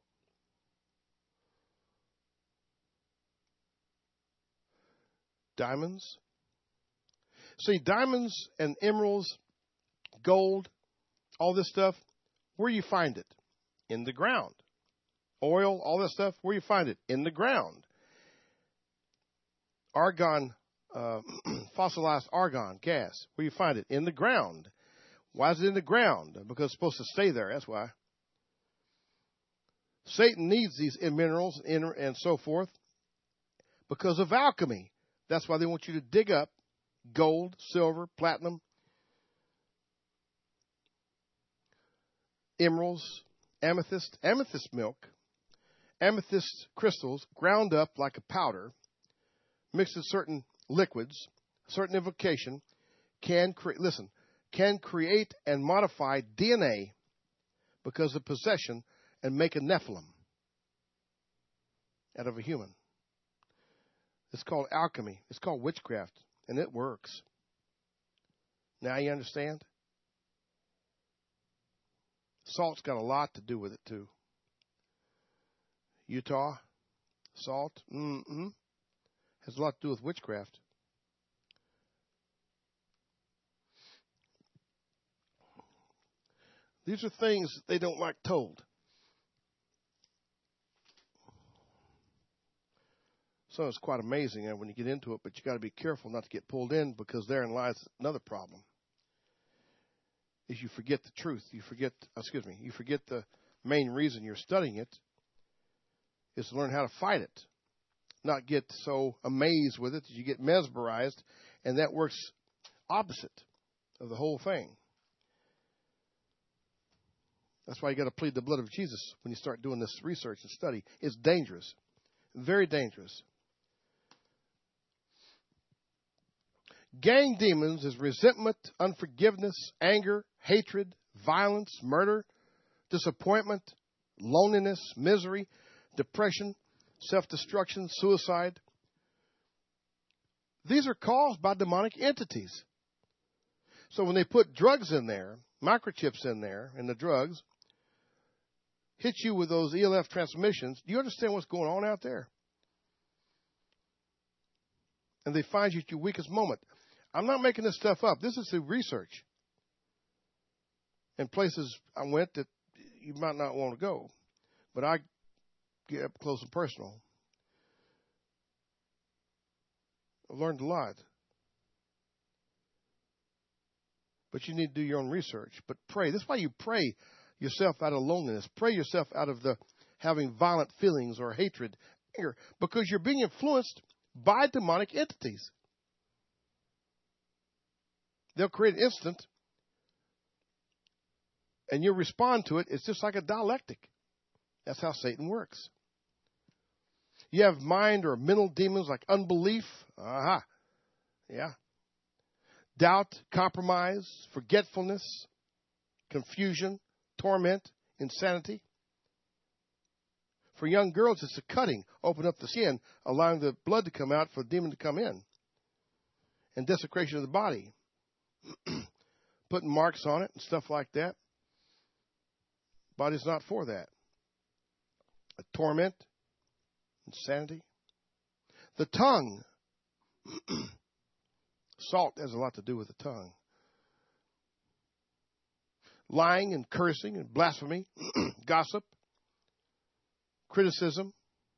Diamonds. See, diamonds and emeralds, gold, all this stuff, where you find it? In the ground. Oil, all that stuff, where you find it? In the ground. Argon, fossilized argon gas, where you find it? In the ground. Why is it in the ground? Because it's supposed to stay there, that's why. Satan needs these minerals and so forth because of alchemy. That's why they want you to dig up gold, silver, platinum, emeralds, amethyst milk, amethyst crystals ground up like a powder, mixed with certain liquids, certain invocation, can create and modify DNA because of possession and make a Nephilim out of a human. It's called alchemy. It's called witchcraft, and it works. Now you understand? Salt's got a lot to do with it, too. Utah, salt, has a lot to do with witchcraft. These are things they don't like told. So it's quite amazing when you get into it, but you got to be careful not to get pulled in because therein lies another problem. Is you forget the truth. You forget the main reason you're studying it is to learn how to fight it. Not get so amazed with it that you get mesmerized, and that works opposite of the whole thing. That's why you got to plead the blood of Jesus when you start doing this research and study. It's dangerous. Very dangerous. Gang demons is resentment, unforgiveness, anger, hatred, violence, murder, disappointment, loneliness, misery, depression, self-destruction, suicide. These are caused by demonic entities. So when they put drugs in there, microchips in there, and the drugs hit you with those ELF transmissions, do you understand what's going on out there? And they find you at your weakest moment. I'm not making this stuff up. This is the research. And places I went that you might not want to go. But I get up close and personal. I've learned a lot. But you need to do your own research. But pray. That's why you pray yourself out of loneliness. Pray yourself out of the having violent feelings or hatred, anger, because you're being influenced by demonic entities. They'll create an instant, and you respond to it. It's just like a dialectic. That's how Satan works. You have mind or mental demons like unbelief. Yeah. Doubt, compromise, forgetfulness, confusion, torment, insanity. For young girls, it's a cutting. Open up the skin, allowing the blood to come out for the demon to come in. And desecration of the body. Putting marks on it and stuff like that. Body's not for that. A torment, insanity. The tongue. Salt has a lot to do with the tongue. Lying and cursing and blasphemy, gossip, criticism.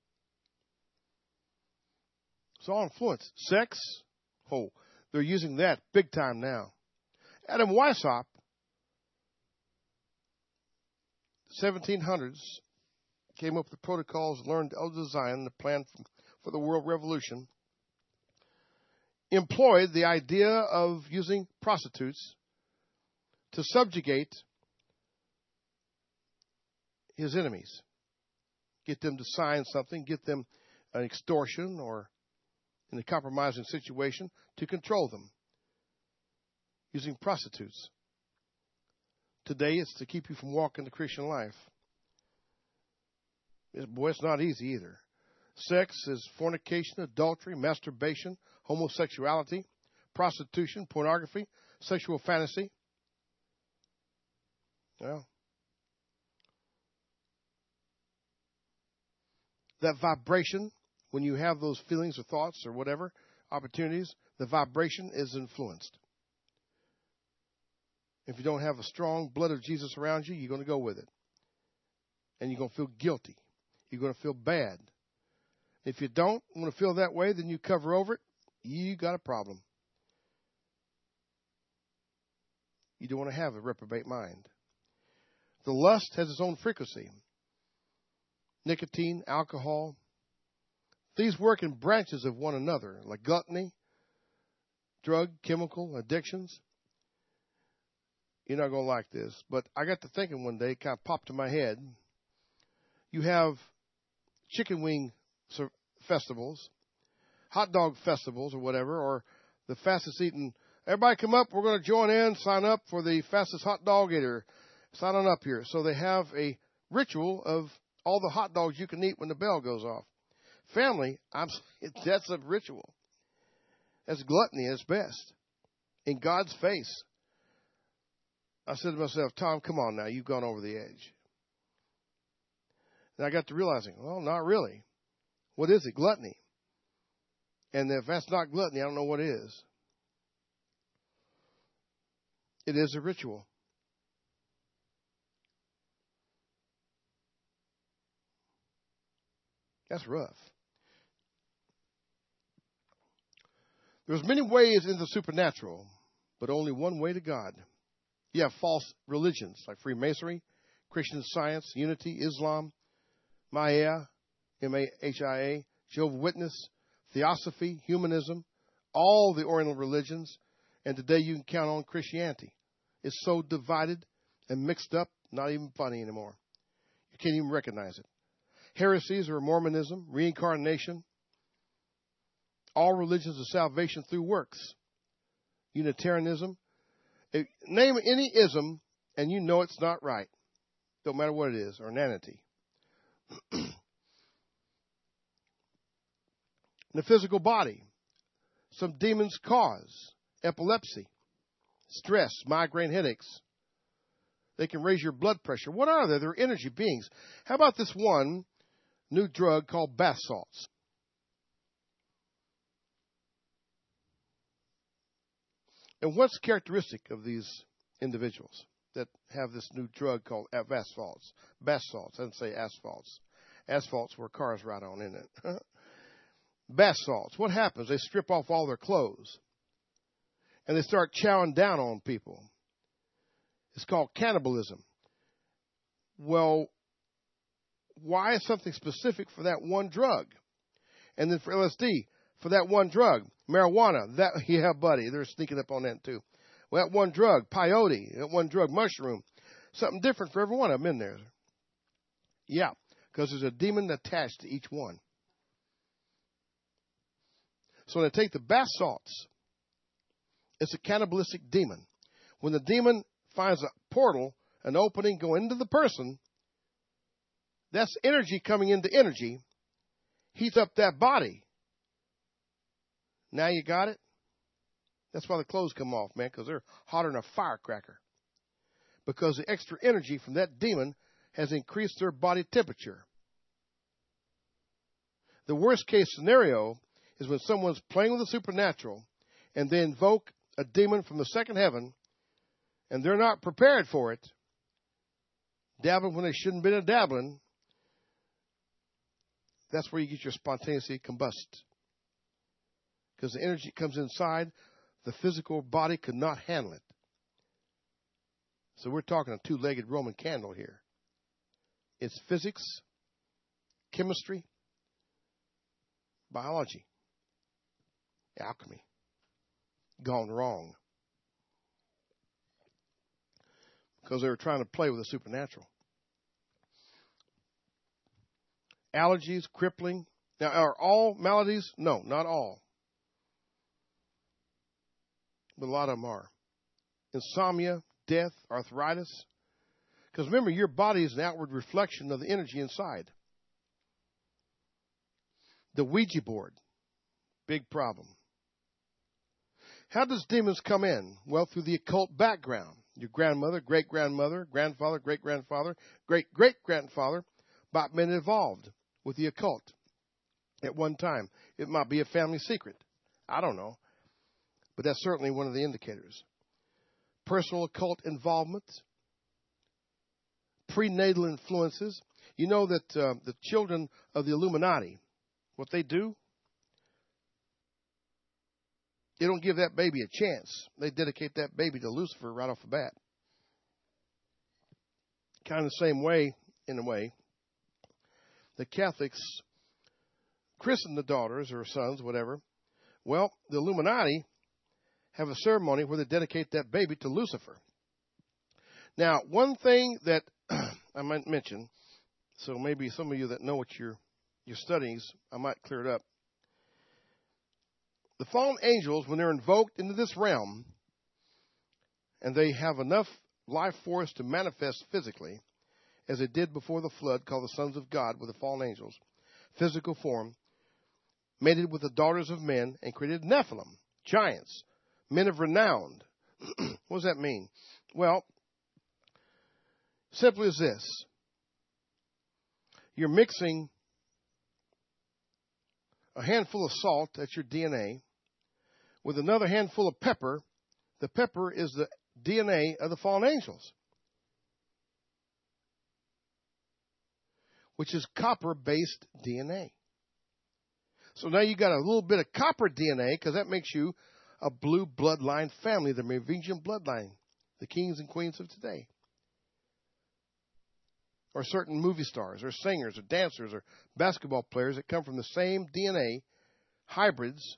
It's all influence. Sex. They're using that big time now. Adam Weishaupt, 1700s, came up with the protocols, learned the design, the plan for the world revolution, employed the idea of using prostitutes to subjugate his enemies, get them to sign something, get them an extortion or in a compromising situation to control them. Using prostitutes. Today, it's to keep you from walking the Christian life. It's not easy either. Sex is fornication, adultery, masturbation, homosexuality, prostitution, pornography, sexual fantasy. Well, that vibration, when you have those feelings or thoughts or whatever, opportunities, the vibration is influenced. If you don't have a strong blood of Jesus around you, you're going to go with it. and you're going to feel guilty. You're going to feel bad. If you don't want to feel that way, then you cover over it. You got a problem. You don't want to have a reprobate mind. The lust has its own frequency. Nicotine, alcohol, these work in branches of one another, like gluttony, drug, chemical addictions. You're not going to like this, but I got to thinking one day, it kind of popped in my head. You have chicken wing festivals, hot dog festivals or whatever, or the fastest eating. Everybody come up, we're going to join in, sign up for the fastest hot dog eater. Sign on up here. So they have a ritual of all the hot dogs you can eat when the bell goes off. Family, that's a ritual. That's gluttony at its best. In God's face. I said to myself, Tom, come on now, you've gone over the edge. And I got to realizing, well, not really. What is it? Gluttony. And if that's not gluttony, I don't know what is. It is a ritual. That's rough. There's many ways in the supernatural, but only one way to God. You have false religions like Freemasonry, Christian Science, Unity, Islam, Maya, M-A-H-I-A, Jehovah's Witness, Theosophy, Humanism, all the Oriental religions, and today you can count on Christianity. It's so divided and mixed up, not even funny anymore. You can't even recognize it. Heresies are Mormonism, reincarnation, all religions of salvation through works, Unitarianism. Name any ism, and you know it's not right. Don't matter what it is, or nanity. The physical body, some demons cause epilepsy, stress, migraine headaches. They can raise your blood pressure. What are they? They're energy beings. How about this one new drug called bath salts? And what's characteristic of these individuals that have this new drug called bath salts? Bath salts. I didn't say asphalts. Asphalt's where cars ride on, isn't it? Bath salts. What happens? They strip off all their clothes. And they start chowing down on people. It's called cannibalism. Well, why is something specific for that one drug? And then for LSD, for that one drug. Marijuana, yeah, buddy, they're sneaking up on that too. Well, that one drug, peyote, that one drug, mushroom. Something different for every one of them in there. Yeah, because there's a demon attached to each one. So when they take the bath salts, it's a cannibalistic demon. When the demon finds a portal, an opening, go into the person, that's energy coming into energy, heats up that body. Now you got it? That's why the clothes come off, man, because they're hotter than a firecracker. Because the extra energy from that demon has increased their body temperature. The worst case scenario is when someone's playing with the supernatural and they invoke a demon from the second heaven and they're not prepared for it, dabbling when they shouldn't be dabbling. That's where you get your spontaneously combust. Because the energy comes inside, the physical body could not handle it. So we're talking a two-legged Roman candle here. It's physics, chemistry, biology, alchemy. Gone wrong. Because they were trying to play with the supernatural. Allergies, crippling. Now, are all maladies? No, not all. But a lot of them are. Insomnia, death, arthritis. Because remember, your body is an outward reflection of the energy inside. The Ouija board, big problem. How does demons come in? Well, through the occult background. Your grandmother, great-grandmother, grandfather, great-grandfather, great-great-grandfather might have been involved with the occult at one time. It might be a family secret. I don't know. But that's certainly one of the indicators. Personal occult involvement, prenatal influences. You know that the children of the Illuminati, what they do, they don't give that baby a chance. They dedicate that baby to Lucifer right off the bat. Kind of the same way, in a way, the Catholics christen the daughters or sons, whatever. Well, the Illuminati have a ceremony where they dedicate that baby to Lucifer. Now, one thing that I might mention, so maybe some of you that know what your studies, I might clear it up. The fallen angels, when they're invoked into this realm, and they have enough life force to manifest physically, as they did before the flood, called the sons of God with the fallen angels, physical form, mated with the daughters of men, and created Nephilim, giants, men of renown. What does that mean? Well, simply as this. You're mixing a handful of salt, that's your DNA, with another handful of pepper. The pepper is the DNA of the fallen angels, which is copper-based DNA. So now you got a little bit of copper DNA because that makes you a blue bloodline family, the Merovingian bloodline, the kings and queens of today. Or certain movie stars or singers or dancers or basketball players that come from the same DNA, hybrids,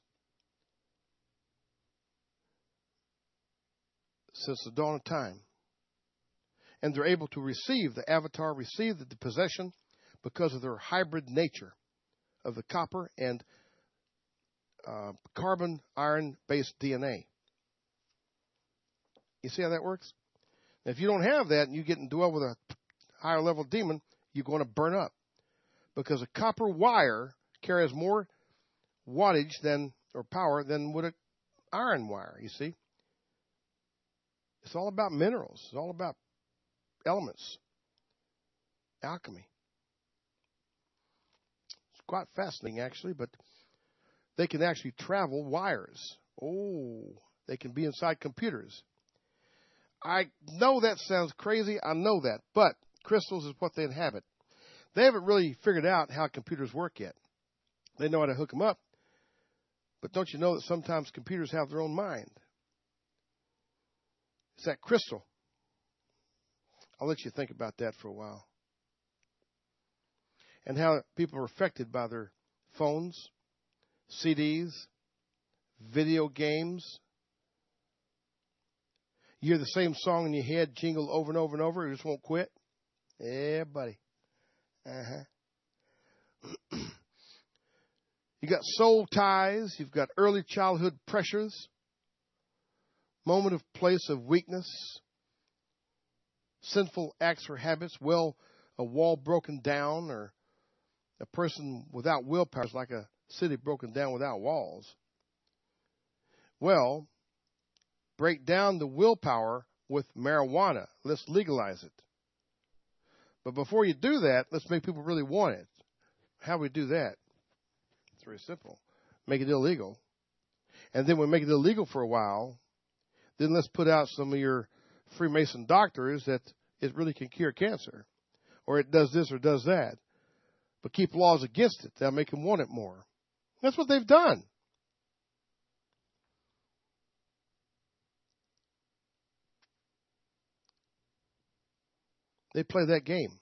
since the dawn of time. And they're able to receive the avatar, receive the possession because of their hybrid nature of the copper and carbon iron-based DNA. You see how that works? Now, if you don't have that and you get and dwell with a higher level demon, you're going to burn up because a copper wire carries more wattage than or power than would an iron wire. You see, it's all about minerals. It's all about elements, alchemy. It's quite fascinating, actually, but they can actually travel wires. Oh, they can be inside computers. I know that sounds crazy. I know that, but crystals is what they inhabit. They haven't really figured out how computers work yet. They know how to hook them up, but don't you know that sometimes computers have their own mind? It's that crystal. I'll let you think about that for a while. And how people are affected by their phones, CDs, video games. You hear the same song in your head jingle over and over and over. You just won't quit. Yeah, buddy. You got soul ties. You've got early childhood pressures. Moment of place of weakness. Sinful acts or habits. Well, a wall broken down, or a person without willpower is like a city broken down without walls. Well, break down the willpower with marijuana. Let's legalize it. But before you do that, let's make people really want it. How do we do that? It's very simple. Make it illegal. And then we make it illegal for a while. Then let's put out some of your Freemason doctors that it really can cure cancer. Or it does this or does that. But keep laws against it. That'll make them want it more. That's what they've done. They play that game.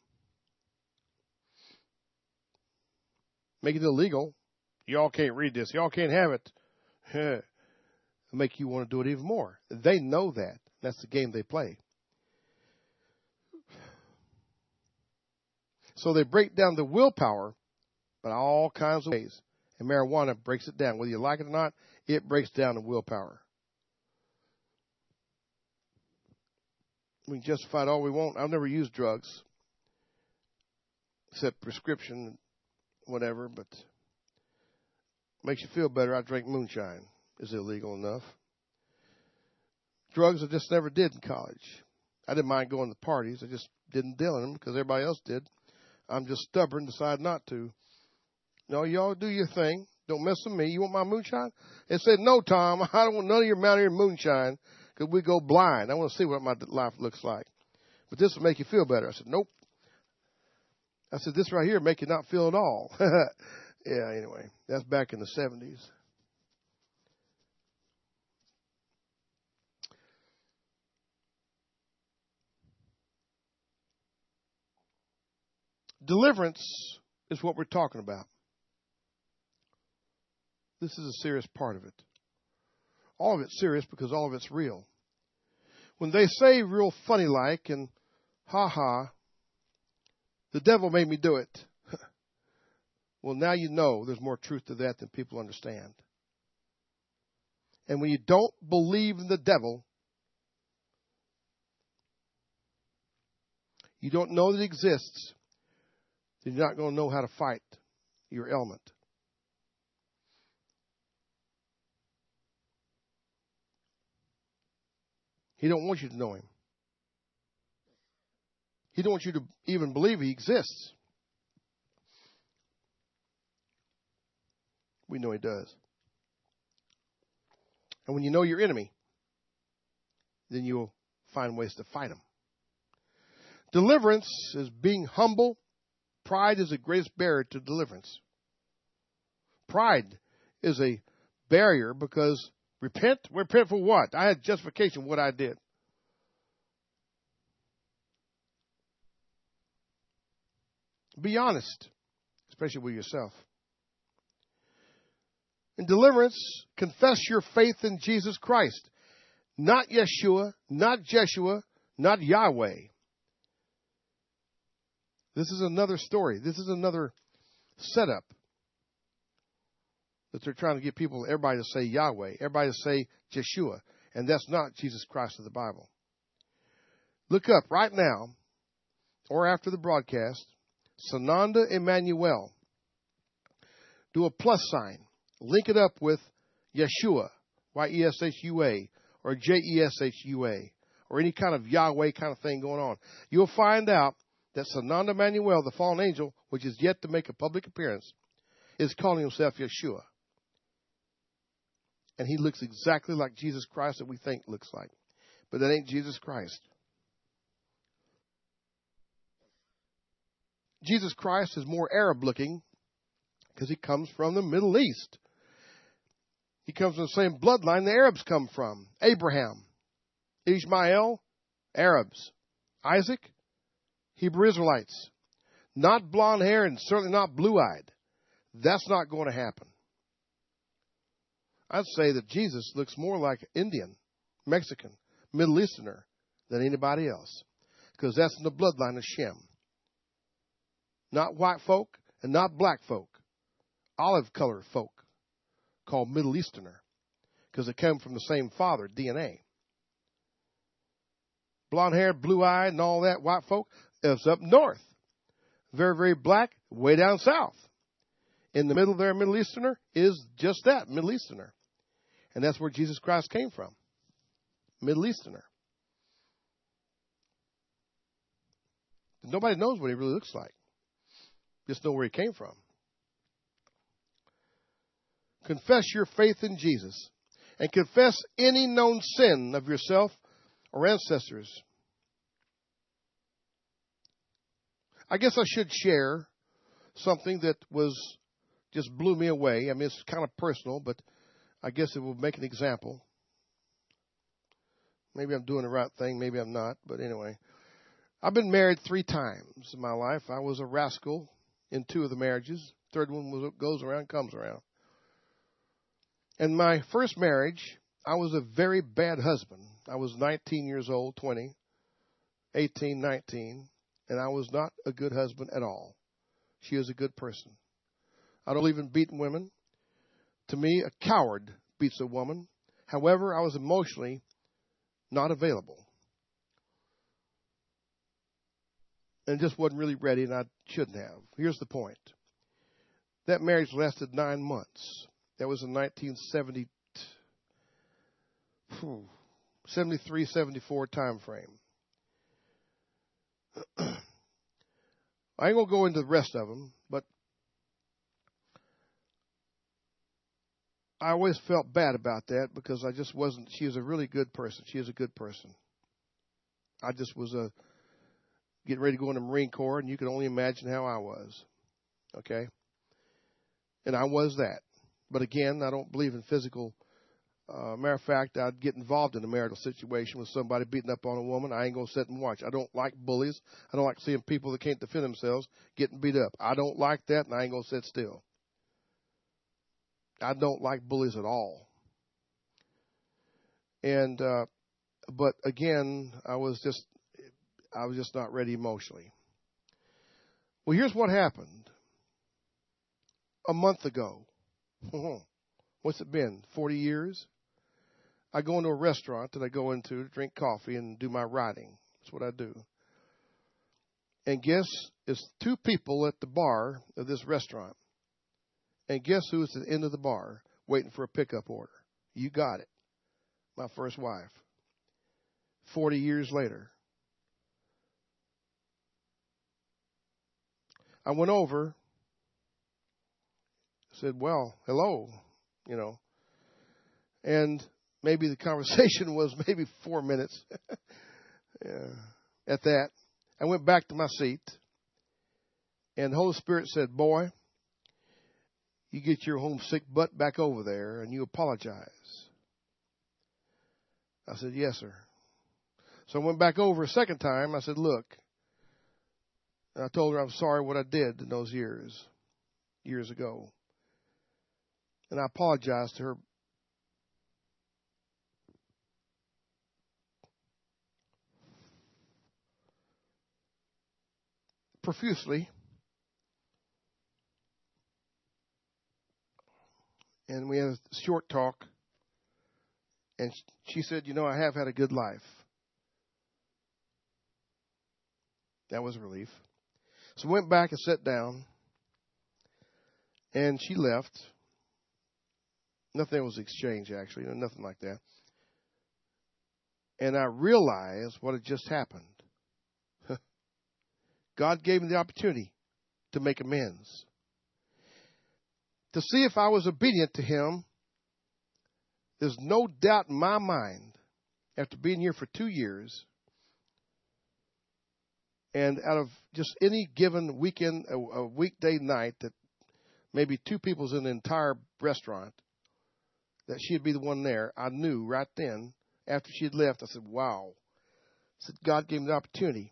Make it illegal. Y'all can't read this. Y'all can't have it. It'll make you want to do it even more. They know that. That's the game they play. So they break down the willpower, but all kinds of ways. And marijuana breaks it down. Whether you like it or not, it breaks down the willpower. We can justify it all we want. I've never used drugs, except prescription, whatever, but makes you feel better. I drink moonshine. Is illegal enough. Drugs I just never did in college. I didn't mind going to parties. I just didn't deal in them because everybody else did. I'm just stubborn, decide not to. No, y'all do your thing. Don't mess with me. You want my moonshine? They said, no, Tom, I don't want none of your Mount Airy moonshine because we go blind. I want to see what my life looks like. But this will make you feel better. I said, nope. I said, this right here make you not feel at all. Yeah, anyway, that's back in the 70s. Deliverance is what we're talking about. This is a serious part of it. All of it's serious because all of it's real. When they say real funny like and ha, the devil made me do it. Well, now you know there's more truth to that than people understand. And when you don't believe in the devil, you don't know that it exists, then you're not going to know how to fight your ailment. He don't want you to know him. He don't want you to even believe he exists. We know he does. And when you know your enemy, then you'll find ways to fight him. Deliverance is being humble. Pride is the greatest barrier to deliverance. Pride is a barrier because repent for what? I had justification for what I did. Be honest, especially with yourself. In deliverance, confess your faith in Jesus Christ. Not Yeshua, not Jeshua, not Yahweh. This is another story. This is another setup that they're trying to get people, everybody to say Yahweh, everybody to say Jeshua. And that's not Jesus Christ of the Bible. Look up right now, or after the broadcast, Sananda Emmanuel. Do a plus sign. Link it up with Yeshua, Y-E-S-H-U-A, or J-E-S-H-U-A, or any kind of Yahweh kind of thing going on. You'll find out that Sananda Emmanuel, the fallen angel, which is yet to make a public appearance, is calling himself Yeshua. And he looks exactly like Jesus Christ that we think looks like. But that ain't Jesus Christ. Jesus Christ is more Arab looking because he comes from the Middle East. He comes from the same bloodline the Arabs come from. Abraham, Ishmael, Arabs. Isaac, Hebrew Israelites. Not blonde hair and certainly not blue-eyed. That's not going to happen. I'd say that Jesus looks more like Indian, Mexican, Middle Easterner than anybody else. Because that's in the bloodline of Shem. Not white folk and not black folk. Olive-colored folk called Middle Easterner. Because they come from the same father, DNA. Blonde hair, blue-eyed, and all that, white folk, it's up north. Very, very black, way down south. In the middle there, Middle Easterner is just that, Middle Easterner. And that's where Jesus Christ came from. Middle Easterner. Nobody knows what he really looks like. Just know where he came from. Confess your faith in Jesus. And confess any known sin of yourself or ancestors. I guess I should share something that just blew me away. I mean, it's kind of personal, but I guess it will make an example. Maybe I'm doing the right thing, maybe I'm not, but anyway. I've been married 3 times in my life. I was a rascal in 2 of the marriages. Third one goes around, comes around. In my first marriage, I was a very bad husband. I was 19 years old, 20, 18, 19, and I was not a good husband at all. She is a good person. I don't believe in beating women. To me, a coward beats a woman. However, I was emotionally not available. And just wasn't really ready, and I shouldn't have. Here's the point. That marriage lasted 9 months. That was in 1973, 74 time frame. I ain't going to go into the rest of them, but I always felt bad about that because I just wasn't, she is a really good person. She is a good person. I just was getting ready to go in the Marine Corps, and you can only imagine how I was. Okay? And I was that. But again, I don't believe in physical. Matter of fact, I'd get involved in a marital situation with somebody beating up on a woman. I ain't going to sit and watch. I don't like bullies. I don't like seeing people that can't defend themselves getting beat up. I don't like that, and I ain't going to sit still. I don't like bullies at all. And but again, I was just not ready emotionally. Well, here's what happened. A month ago, what's it been, 40 years? I go into a restaurant that I go into to drink coffee and do my writing. That's what I do. And guess, it's two people at the bar of this restaurant. And guess who's at the end of the bar waiting for a pickup order? You got it. My first wife. 40 years later. I went over, said, well, hello, and maybe the conversation was maybe 4 minutes. Yeah. At that, I went back to my seat, and the Holy Spirit said, boy, you get your homesick butt back over there, and you apologize. I said, yes, sir. So I went back over a second time. I said, look, and I told her I'm sorry what I did in those years ago. And I apologized to her. Profusely. And we had a short talk. And she said, I have had a good life. That was a relief. So I went back and sat down. And she left. Nothing was exchanged, actually. Nothing like that. And I realized what had just happened. God gave me the opportunity to make amends. To see if I was obedient to Him. There's no doubt in my mind, after being here for 2 years, and out of just any given weekend, a weekday night, that maybe 2 people's in the entire restaurant, that she'd be the one there, I knew right then, after she'd left, I said, wow. I said, God gave me the opportunity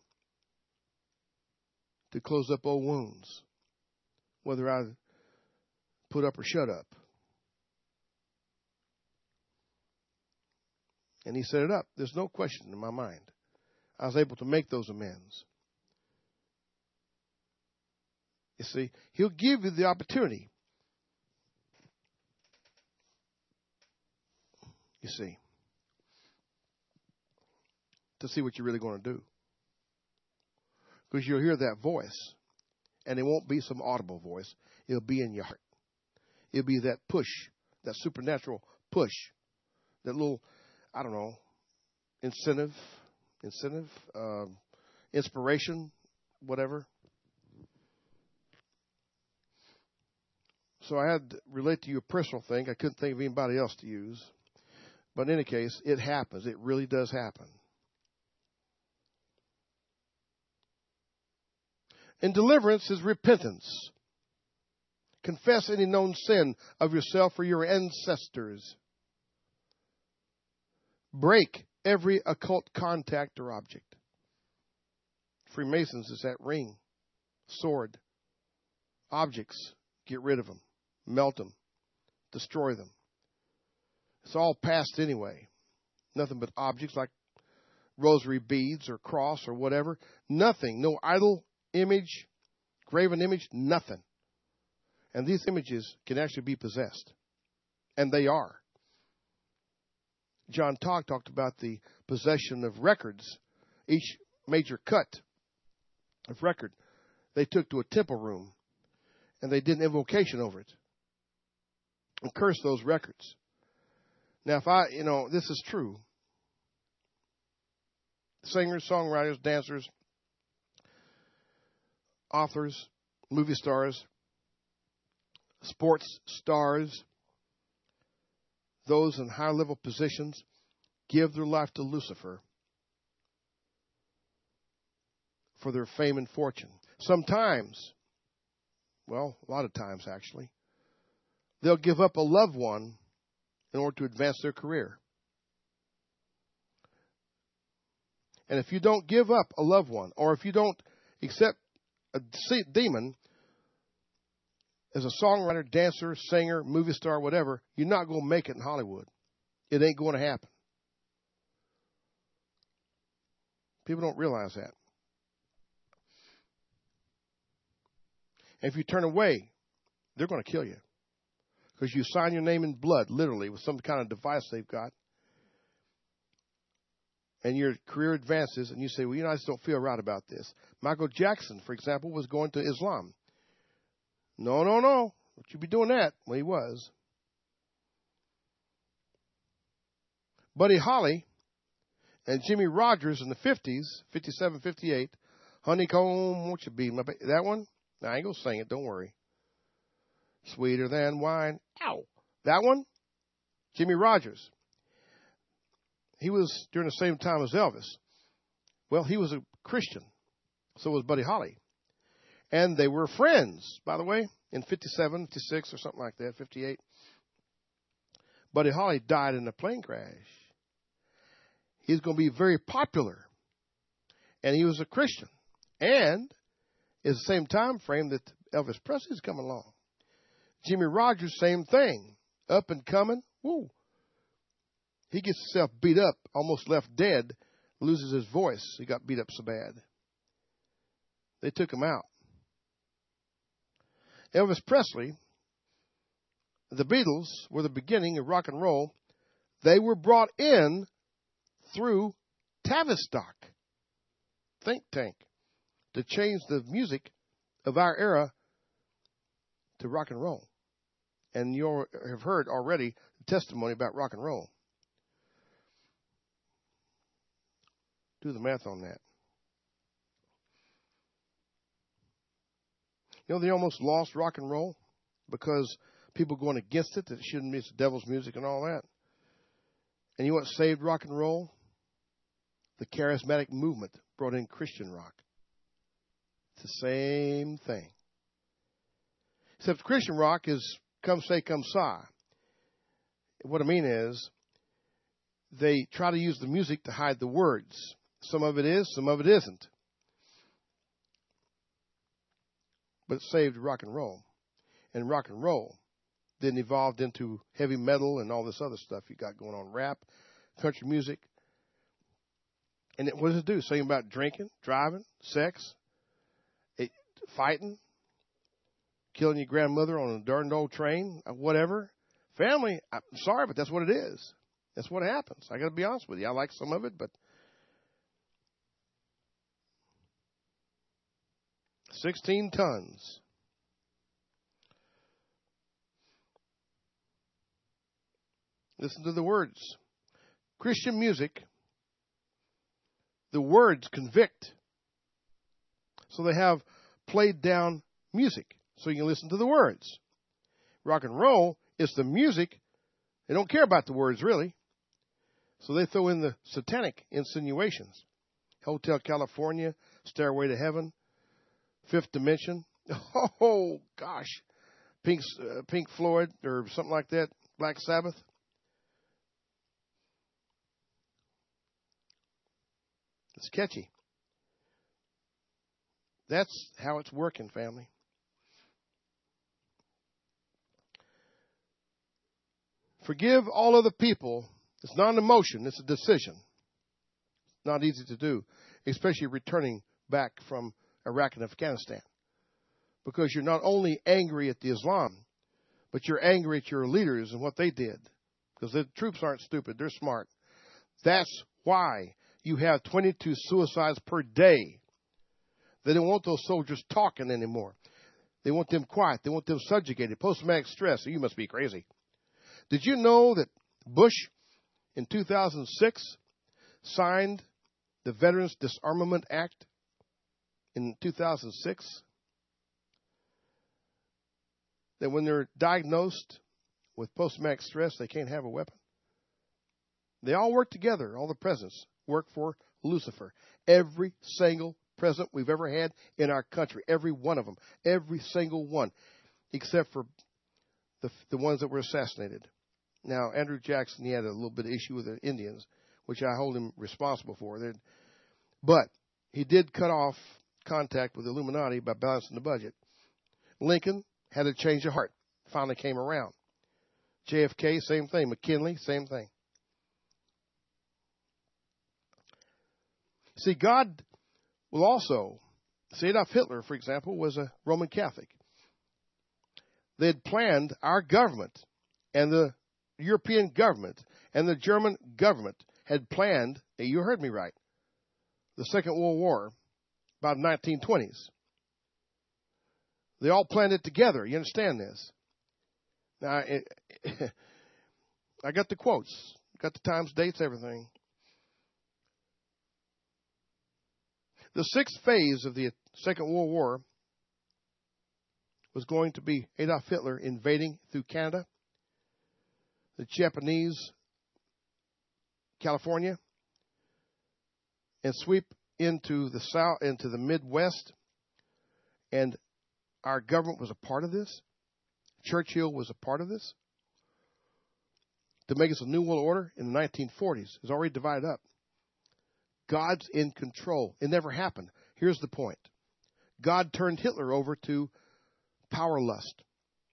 to close up old wounds, whether I put up or shut up. And He set it up. There's no question in my mind. I was able to make those amends. You see, He'll give you the opportunity. You see, to see what you're really going to do. Because you'll hear that voice, and it won't be some audible voice. It'll be in your heart. It'll be that push, that supernatural push, that little, I don't know, incentive, inspiration, whatever. So I had to relate to you a personal thing. I couldn't think of anybody else to use. But in any case, it happens. It really does happen. And deliverance is repentance. Confess any known sin of yourself or your ancestors. Break every occult contact or object. Freemasons is that ring, sword, objects. Get rid of them. Melt them. Destroy them. It's all past anyway. Nothing but objects like rosary beads or cross or whatever. Nothing. No idol image, graven image, nothing. And these images can actually be possessed. And they are. John Todd talked about the possession of records. Each major cut of record they took to a temple room, and they did an invocation over it and cursed those records. Now, if this is true. Singers, songwriters, dancers, authors, movie stars, sports stars, those in high-level positions give their life to Lucifer for their fame and fortune. Sometimes, well, a lot of times actually, they'll give up a loved one in order to advance their career. And if you don't give up a loved one, or if you don't accept a demon as a songwriter, dancer, singer, movie star, whatever, you're not going to make it in Hollywood. It ain't going to happen. People don't realize that. And if you turn away, they're going to kill you. Because you sign your name in blood, literally, with some kind of device they've got. And your career advances, and you say, well, I just don't feel right about this. Michael Jackson, for example, was going to Islam. No. Don't you be doing that. Well, he was. Buddy Holly and Jimmy Rogers in the 50s, 57, 58, Honeycomb, won't you be my baby? That one? No, I ain't going to sing it, don't worry. Sweeter than wine. Ow. That one? Jimmy Rogers. He was during the same time as Elvis. Well, he was a Christian. So was Buddy Holly. And they were friends, by the way, in 57, 56 or something like that, 58. Buddy Holly died in a plane crash. He's going to be very popular. And he was a Christian. And it's the same time frame that Elvis Presley's coming along. Jimmy Rogers, same thing. Up and coming. Woo. He gets himself beat up, almost left dead, loses his voice. He got beat up so bad. They took him out. Elvis Presley, the Beatles were the beginning of rock and roll. They were brought in through Tavistock think tank to change the music of our era to rock and roll. And you have heard already the testimony about rock and roll. Do the math on that. They almost lost rock and roll because people going against it, that it shouldn't be, it's the devil's music and all that. And you know what saved rock and roll? The charismatic movement brought in Christian rock. It's the same thing. Except Christian rock is come say, come sa. What I mean is, they try to use the music to hide the words. Some of it is, some of it isn't. But it saved rock and roll. And rock and roll then evolved into heavy metal and all this other stuff you got going on. Rap, country music. And what does it do? Saying about drinking, driving, sex, fighting, killing your grandmother on a darn old train, whatever. Family, I'm sorry, but that's what it is. That's what happens. I got to be honest with you. I like some of it, but 16 tons. Listen to the words. Christian music, the words convict. So they have played down music, so you can listen to the words. Rock and roll is the music. They don't care about the words, really. So they throw in the satanic insinuations. Hotel California, Stairway to Heaven, Fifth Dimension. Oh, gosh. Pink Floyd or something like that. Black Sabbath. It's catchy. That's how it's working, family. Forgive all other people. It's not an emotion. It's a decision. Not easy to do, especially returning back from Iraq and Afghanistan. Because you're not only angry at the Islam, but you're angry at your leaders and what they did. Because the troops aren't stupid. They're smart. That's why you have 22 suicides per day. They don't want those soldiers talking anymore. They want them quiet. They want them subjugated. Post-traumatic stress. You must be crazy. Did you know that Bush in 2006 signed the Veterans Disarmament Act in 2006? That when they're diagnosed with post-traumatic stress, they can't have a weapon. They all work together. All the presidents work for Lucifer. Every single president we've ever had in our country. Every one of them. Every single one. Except for the ones that were assassinated. Now, Andrew Jackson, he had a little bit of issue with the Indians, which I hold him responsible for. But he did cut off contact with the Illuminati by balancing the budget. Lincoln had a change of heart. Finally came around. JFK, same thing. McKinley, same thing. See, God will also, Adolf Hitler, for example, was a Roman Catholic. They had planned our government and the European government and the German government had planned, you heard me right, the Second World War about 1920s. They all planned it together. You understand this? Now, I got the quotes, got the times, dates, everything. The sixth phase of the Second World War was going to be Adolf Hitler invading through Canada, the Japanese, California, and sweep into the South, into the Midwest. And our government was a part of this. Churchill was a part of this. To make us a new world order in the 1940s. It's already divided up. God's in control. It never happened. Here's the point. God turned Hitler over to power lust.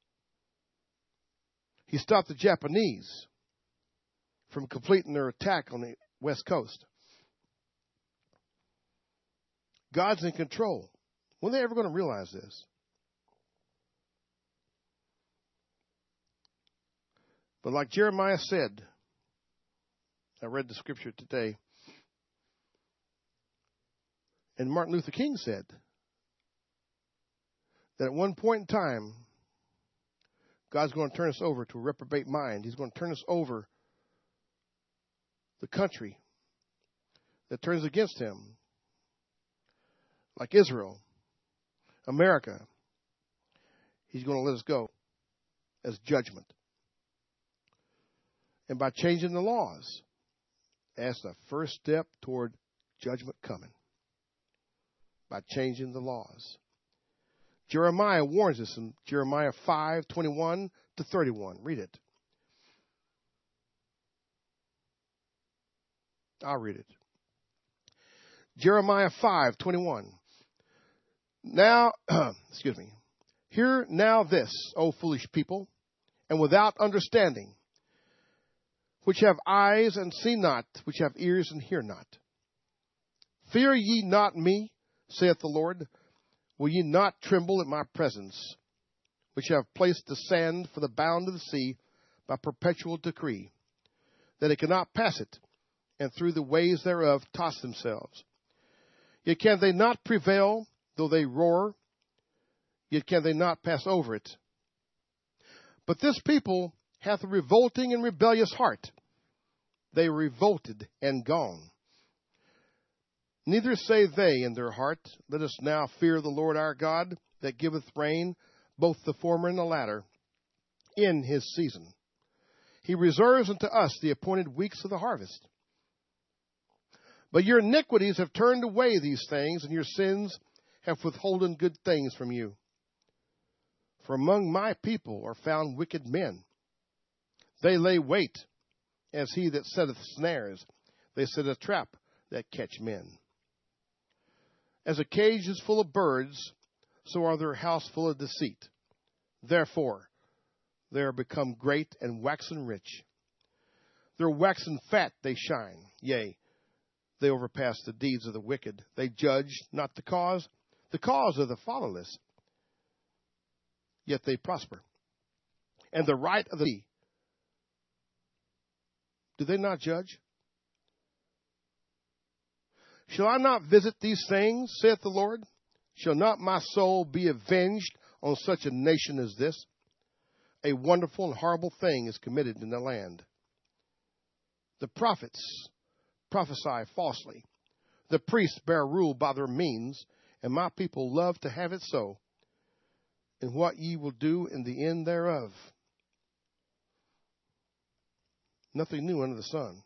He stopped the Japanese from completing their attack on the West Coast. God's in control. When are they ever going to realize this? But like Jeremiah said, I read the scripture today, and Martin Luther King said that at one point in time, God's going to turn us over to a reprobate mind. He's going to turn us over the country that turns against him, like Israel, America. He's going to let us go as judgment. And by changing the laws, that's the first step toward judgment coming. By changing the laws. Jeremiah warns us in Jeremiah 5:21 to 31. Read it. I'll read it. Jeremiah 5:21. Now, excuse me. Hear now this, O foolish people, and without understanding, which have eyes and see not, which have ears and hear not. Fear ye not me, saith the Lord. Will ye not tremble at my presence, which have placed the sand for the bound of the sea by perpetual decree, that it cannot pass it, and through the ways thereof toss themselves? Yet can they not prevail, though they roar? Yet can they not pass over it? But this people hath a revolting and rebellious heart. They revolted and gone. Neither say they in their heart, Let us now fear the Lord our God, that giveth rain, both the former and the latter, in his season. He reserves unto us the appointed weeks of the harvest. But your iniquities have turned away these things, and your sins have withholden good things from you. For among my people are found wicked men. They lay wait, as he that setteth snares. They set a trap that catch men. As a cage is full of birds, so are their house full of deceit. Therefore, they are become great and waxen rich. Their waxen fat they shine. Yea, they overpass the deeds of the wicked. They judge not the cause of the fatherless. Yet they prosper. And the right of the do they not judge? Shall I not visit these things, saith the Lord? Shall not my soul be avenged on such a nation as this? A wonderful and horrible thing is committed in the land. The prophets prophesy falsely. The priests bear rule by their means, and my people love to have it so. And what ye will do in the end thereof. Nothing new under the sun.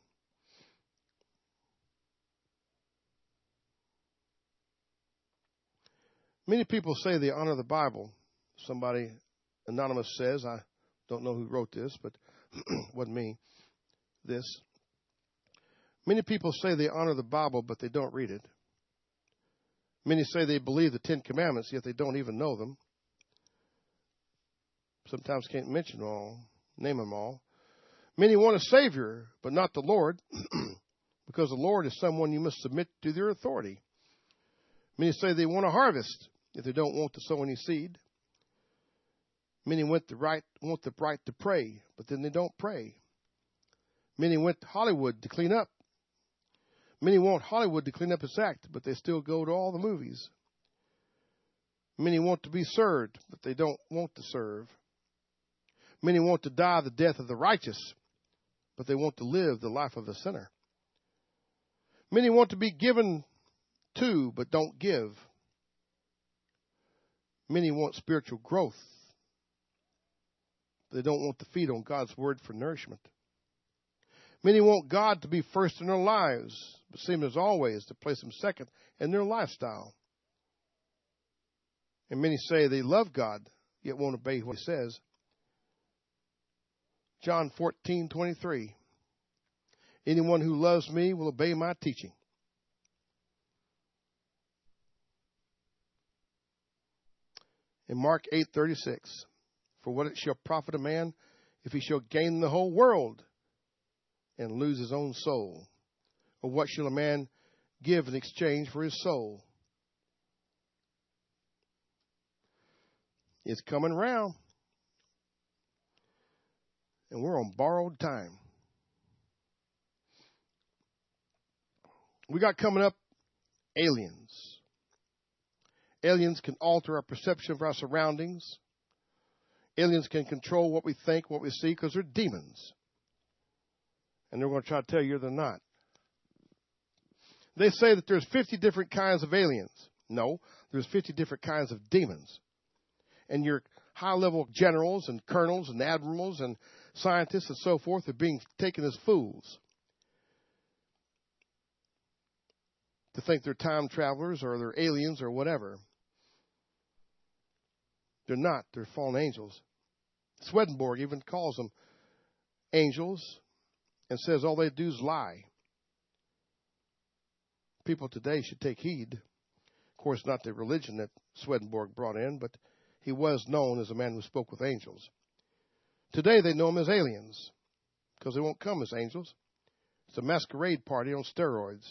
Many people say they honor the Bible. Somebody anonymous says, I don't know who wrote this, but wasn't me, this. Many people say they honor the Bible, but they don't read it. Many say they believe the Ten Commandments, yet they don't even know them. Sometimes can't mention them all, name them all. Many want a Savior, but not the Lord, because the Lord is someone you must submit to their authority. Many say they want a harvest, yet they don't want to sow any seed. Many want the right to pray, but then they don't pray. Many went to Hollywood to clean up. Many want Hollywood to clean up its act, but they still go to all the movies. Many want to be served, but they don't want to serve. Many want to die the death of the righteous, but they want to live the life of a sinner. Many want to be given to, but don't give. Many want spiritual growth. They don't want to feed on God's word for nourishment. Many want God to be first in their lives, but seem as always to place him second in their lifestyle. And many say they love God, yet won't obey what he says. John 14:23. Anyone who loves me will obey my teaching. In Mark 8:36. For what it shall profit a man if he shall gain the whole world and lose his own soul? Or what shall a man give in exchange for his soul? It's coming around. And we're on borrowed time. We got coming up aliens. Aliens can alter our perception of our surroundings. Aliens can control what we think, what we see, because they're demons. And they're going to try to tell you they're not. They say that there's 50 different kinds of aliens. No, there's 50 different kinds of demons. And your high-level generals and colonels and admirals and scientists and so forth are being taken as fools to think they're time travelers or they're aliens or whatever. They're not. They're fallen angels. Swedenborg even calls them angels and says all they do is lie. People today should take heed. Of course, not the religion that Swedenborg brought in, but he was known as a man who spoke with angels. Today they know him as aliens because they won't come as angels. It's a masquerade party on steroids.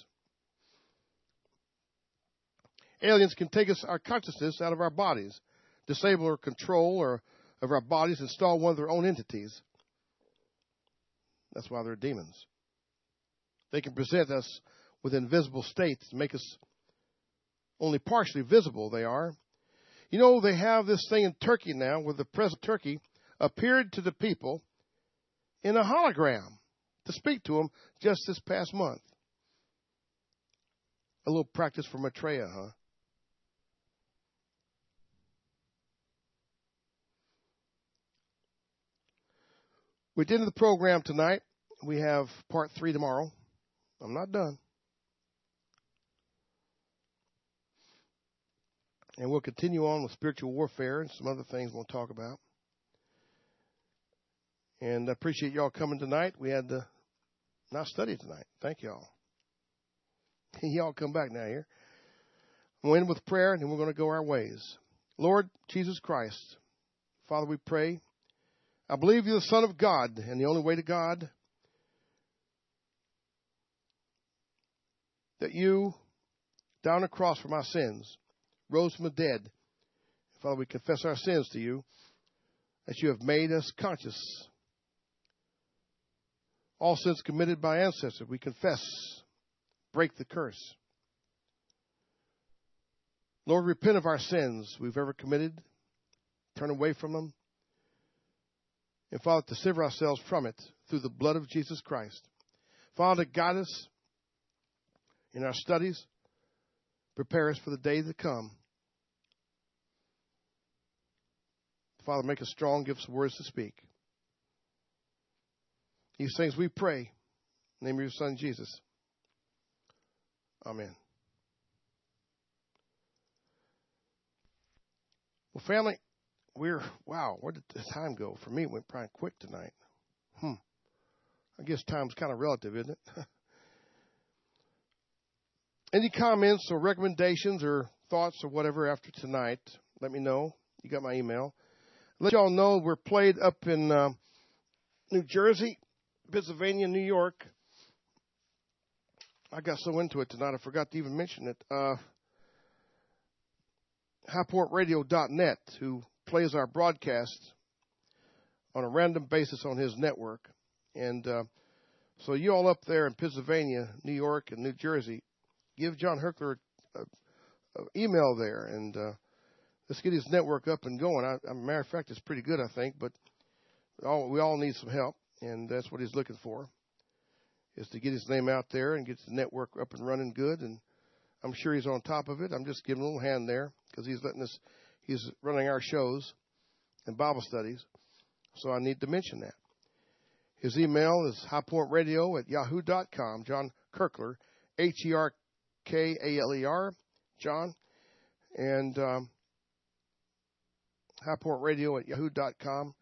Aliens can take our consciousness out of our bodies, disable or control of our bodies, install one of their own entities. That's why they're demons. They can present us with invisible states to make us only partially visible, they are. You know, they have this thing in Turkey now where the president of Turkey appeared to the people in a hologram to speak to them just this past month. A little practice for Maitreya, huh? We're into the program tonight. We have part 3 tomorrow. I'm not done. And we'll continue on with spiritual warfare and some other things we'll talk about. And I appreciate y'all coming tonight. We had a nice study tonight. Thank y'all. Y'all come back now here. We'll end with prayer, and then we're going to go our ways. Lord Jesus Christ, Father, we pray. I believe you're the Son of God and the only way to God. That you, down the cross for my sins, rose from the dead. Father, we confess our sins to you, that you have made us conscious. All sins committed by ancestors, we confess, break the curse. Lord, repent of our sins we've ever committed, turn away from them, and Father, to sever ourselves from it through the blood of Jesus Christ. Father, guide us in our studies, prepare us for the day to come. Father, make us strong, give us words to speak. These things we pray in the name of your Son, Jesus. Amen. Well, family, wow, where did the time go? For me, it went probably quick tonight. I guess time's kind of relative, isn't it? Any comments or recommendations or thoughts or whatever after tonight, let me know. You got my email. Let y'all know we're played up in New Jersey, Pennsylvania, New York. I got so into it tonight, I forgot to even mention it. HighPointRadio.net, who plays our broadcast on a random basis on his network. And so you all up there in Pennsylvania, New York, and New Jersey, give John Herkler an email there, and let's get his network up and going. Matter of fact, it's pretty good, I think, but we all need some help, and that's what he's looking for, is to get his name out there and get the network up and running good. And I'm sure he's on top of it. I'm just giving a little hand there because he's running our shows and Bible studies, so I need to mention that. His email is highpointradio@yahoo.com. John Kerkler, HERKALER, John, and highpointradio@yahoo.com.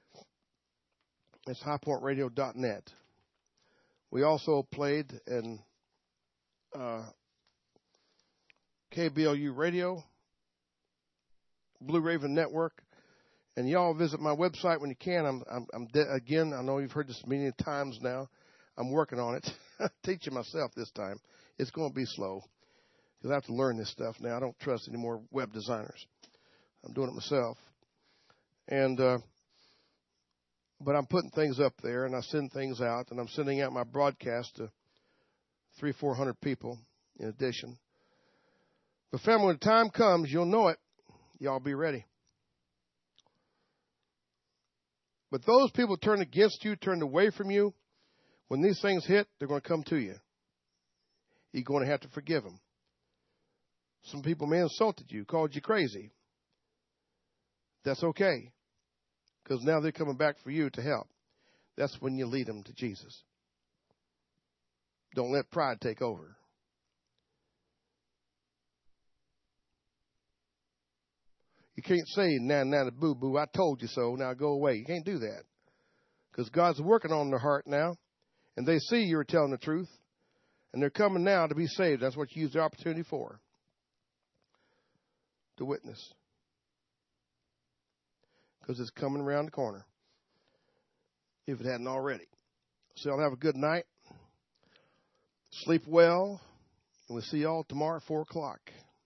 It's highpointradio.net. We also played in KBLU Radio, Blue Raven Network, and y'all visit my website when you can. Again, I know you've heard this many times now. I'm working on it, teaching myself this time. It's going to be slow because I have to learn this stuff now. I don't trust any more web designers. I'm doing it myself, and but I'm putting things up there, and I send things out, and I'm sending out my broadcast to 300-400 people in addition. But family, when the time comes, you'll know it. Y'all be ready. But those people turn against you, turned away from you, when these things hit, they're going to come to you. You're going to have to forgive them. Some people may have insulted you, called you crazy. That's okay, because now they're coming back for you to help. That's when you lead them to Jesus. Don't let pride take over. You can't say, nah, boo-boo, I told you so, now go away. You can't do that. Because God's working on their heart now, and they see you're telling the truth, and they're coming now to be saved. That's what you use the opportunity for, to witness. Because it's coming around the corner, if it hadn't already. So y'all have a good night. Sleep well, and we'll see y'all tomorrow at 4 o'clock.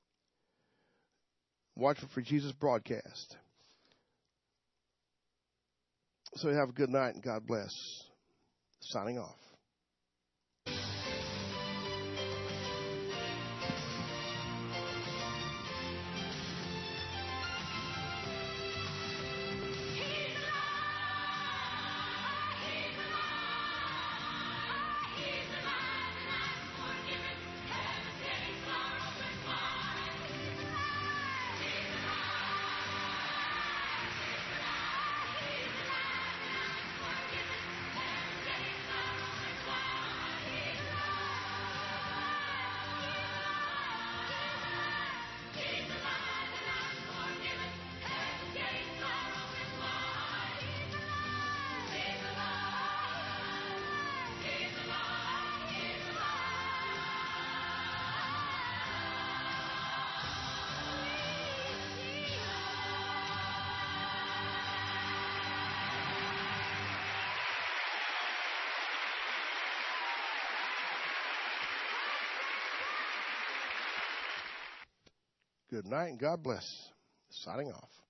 Watching for Jesus broadcast. So have a good night and God bless. Signing off. Good night and God bless. Signing off.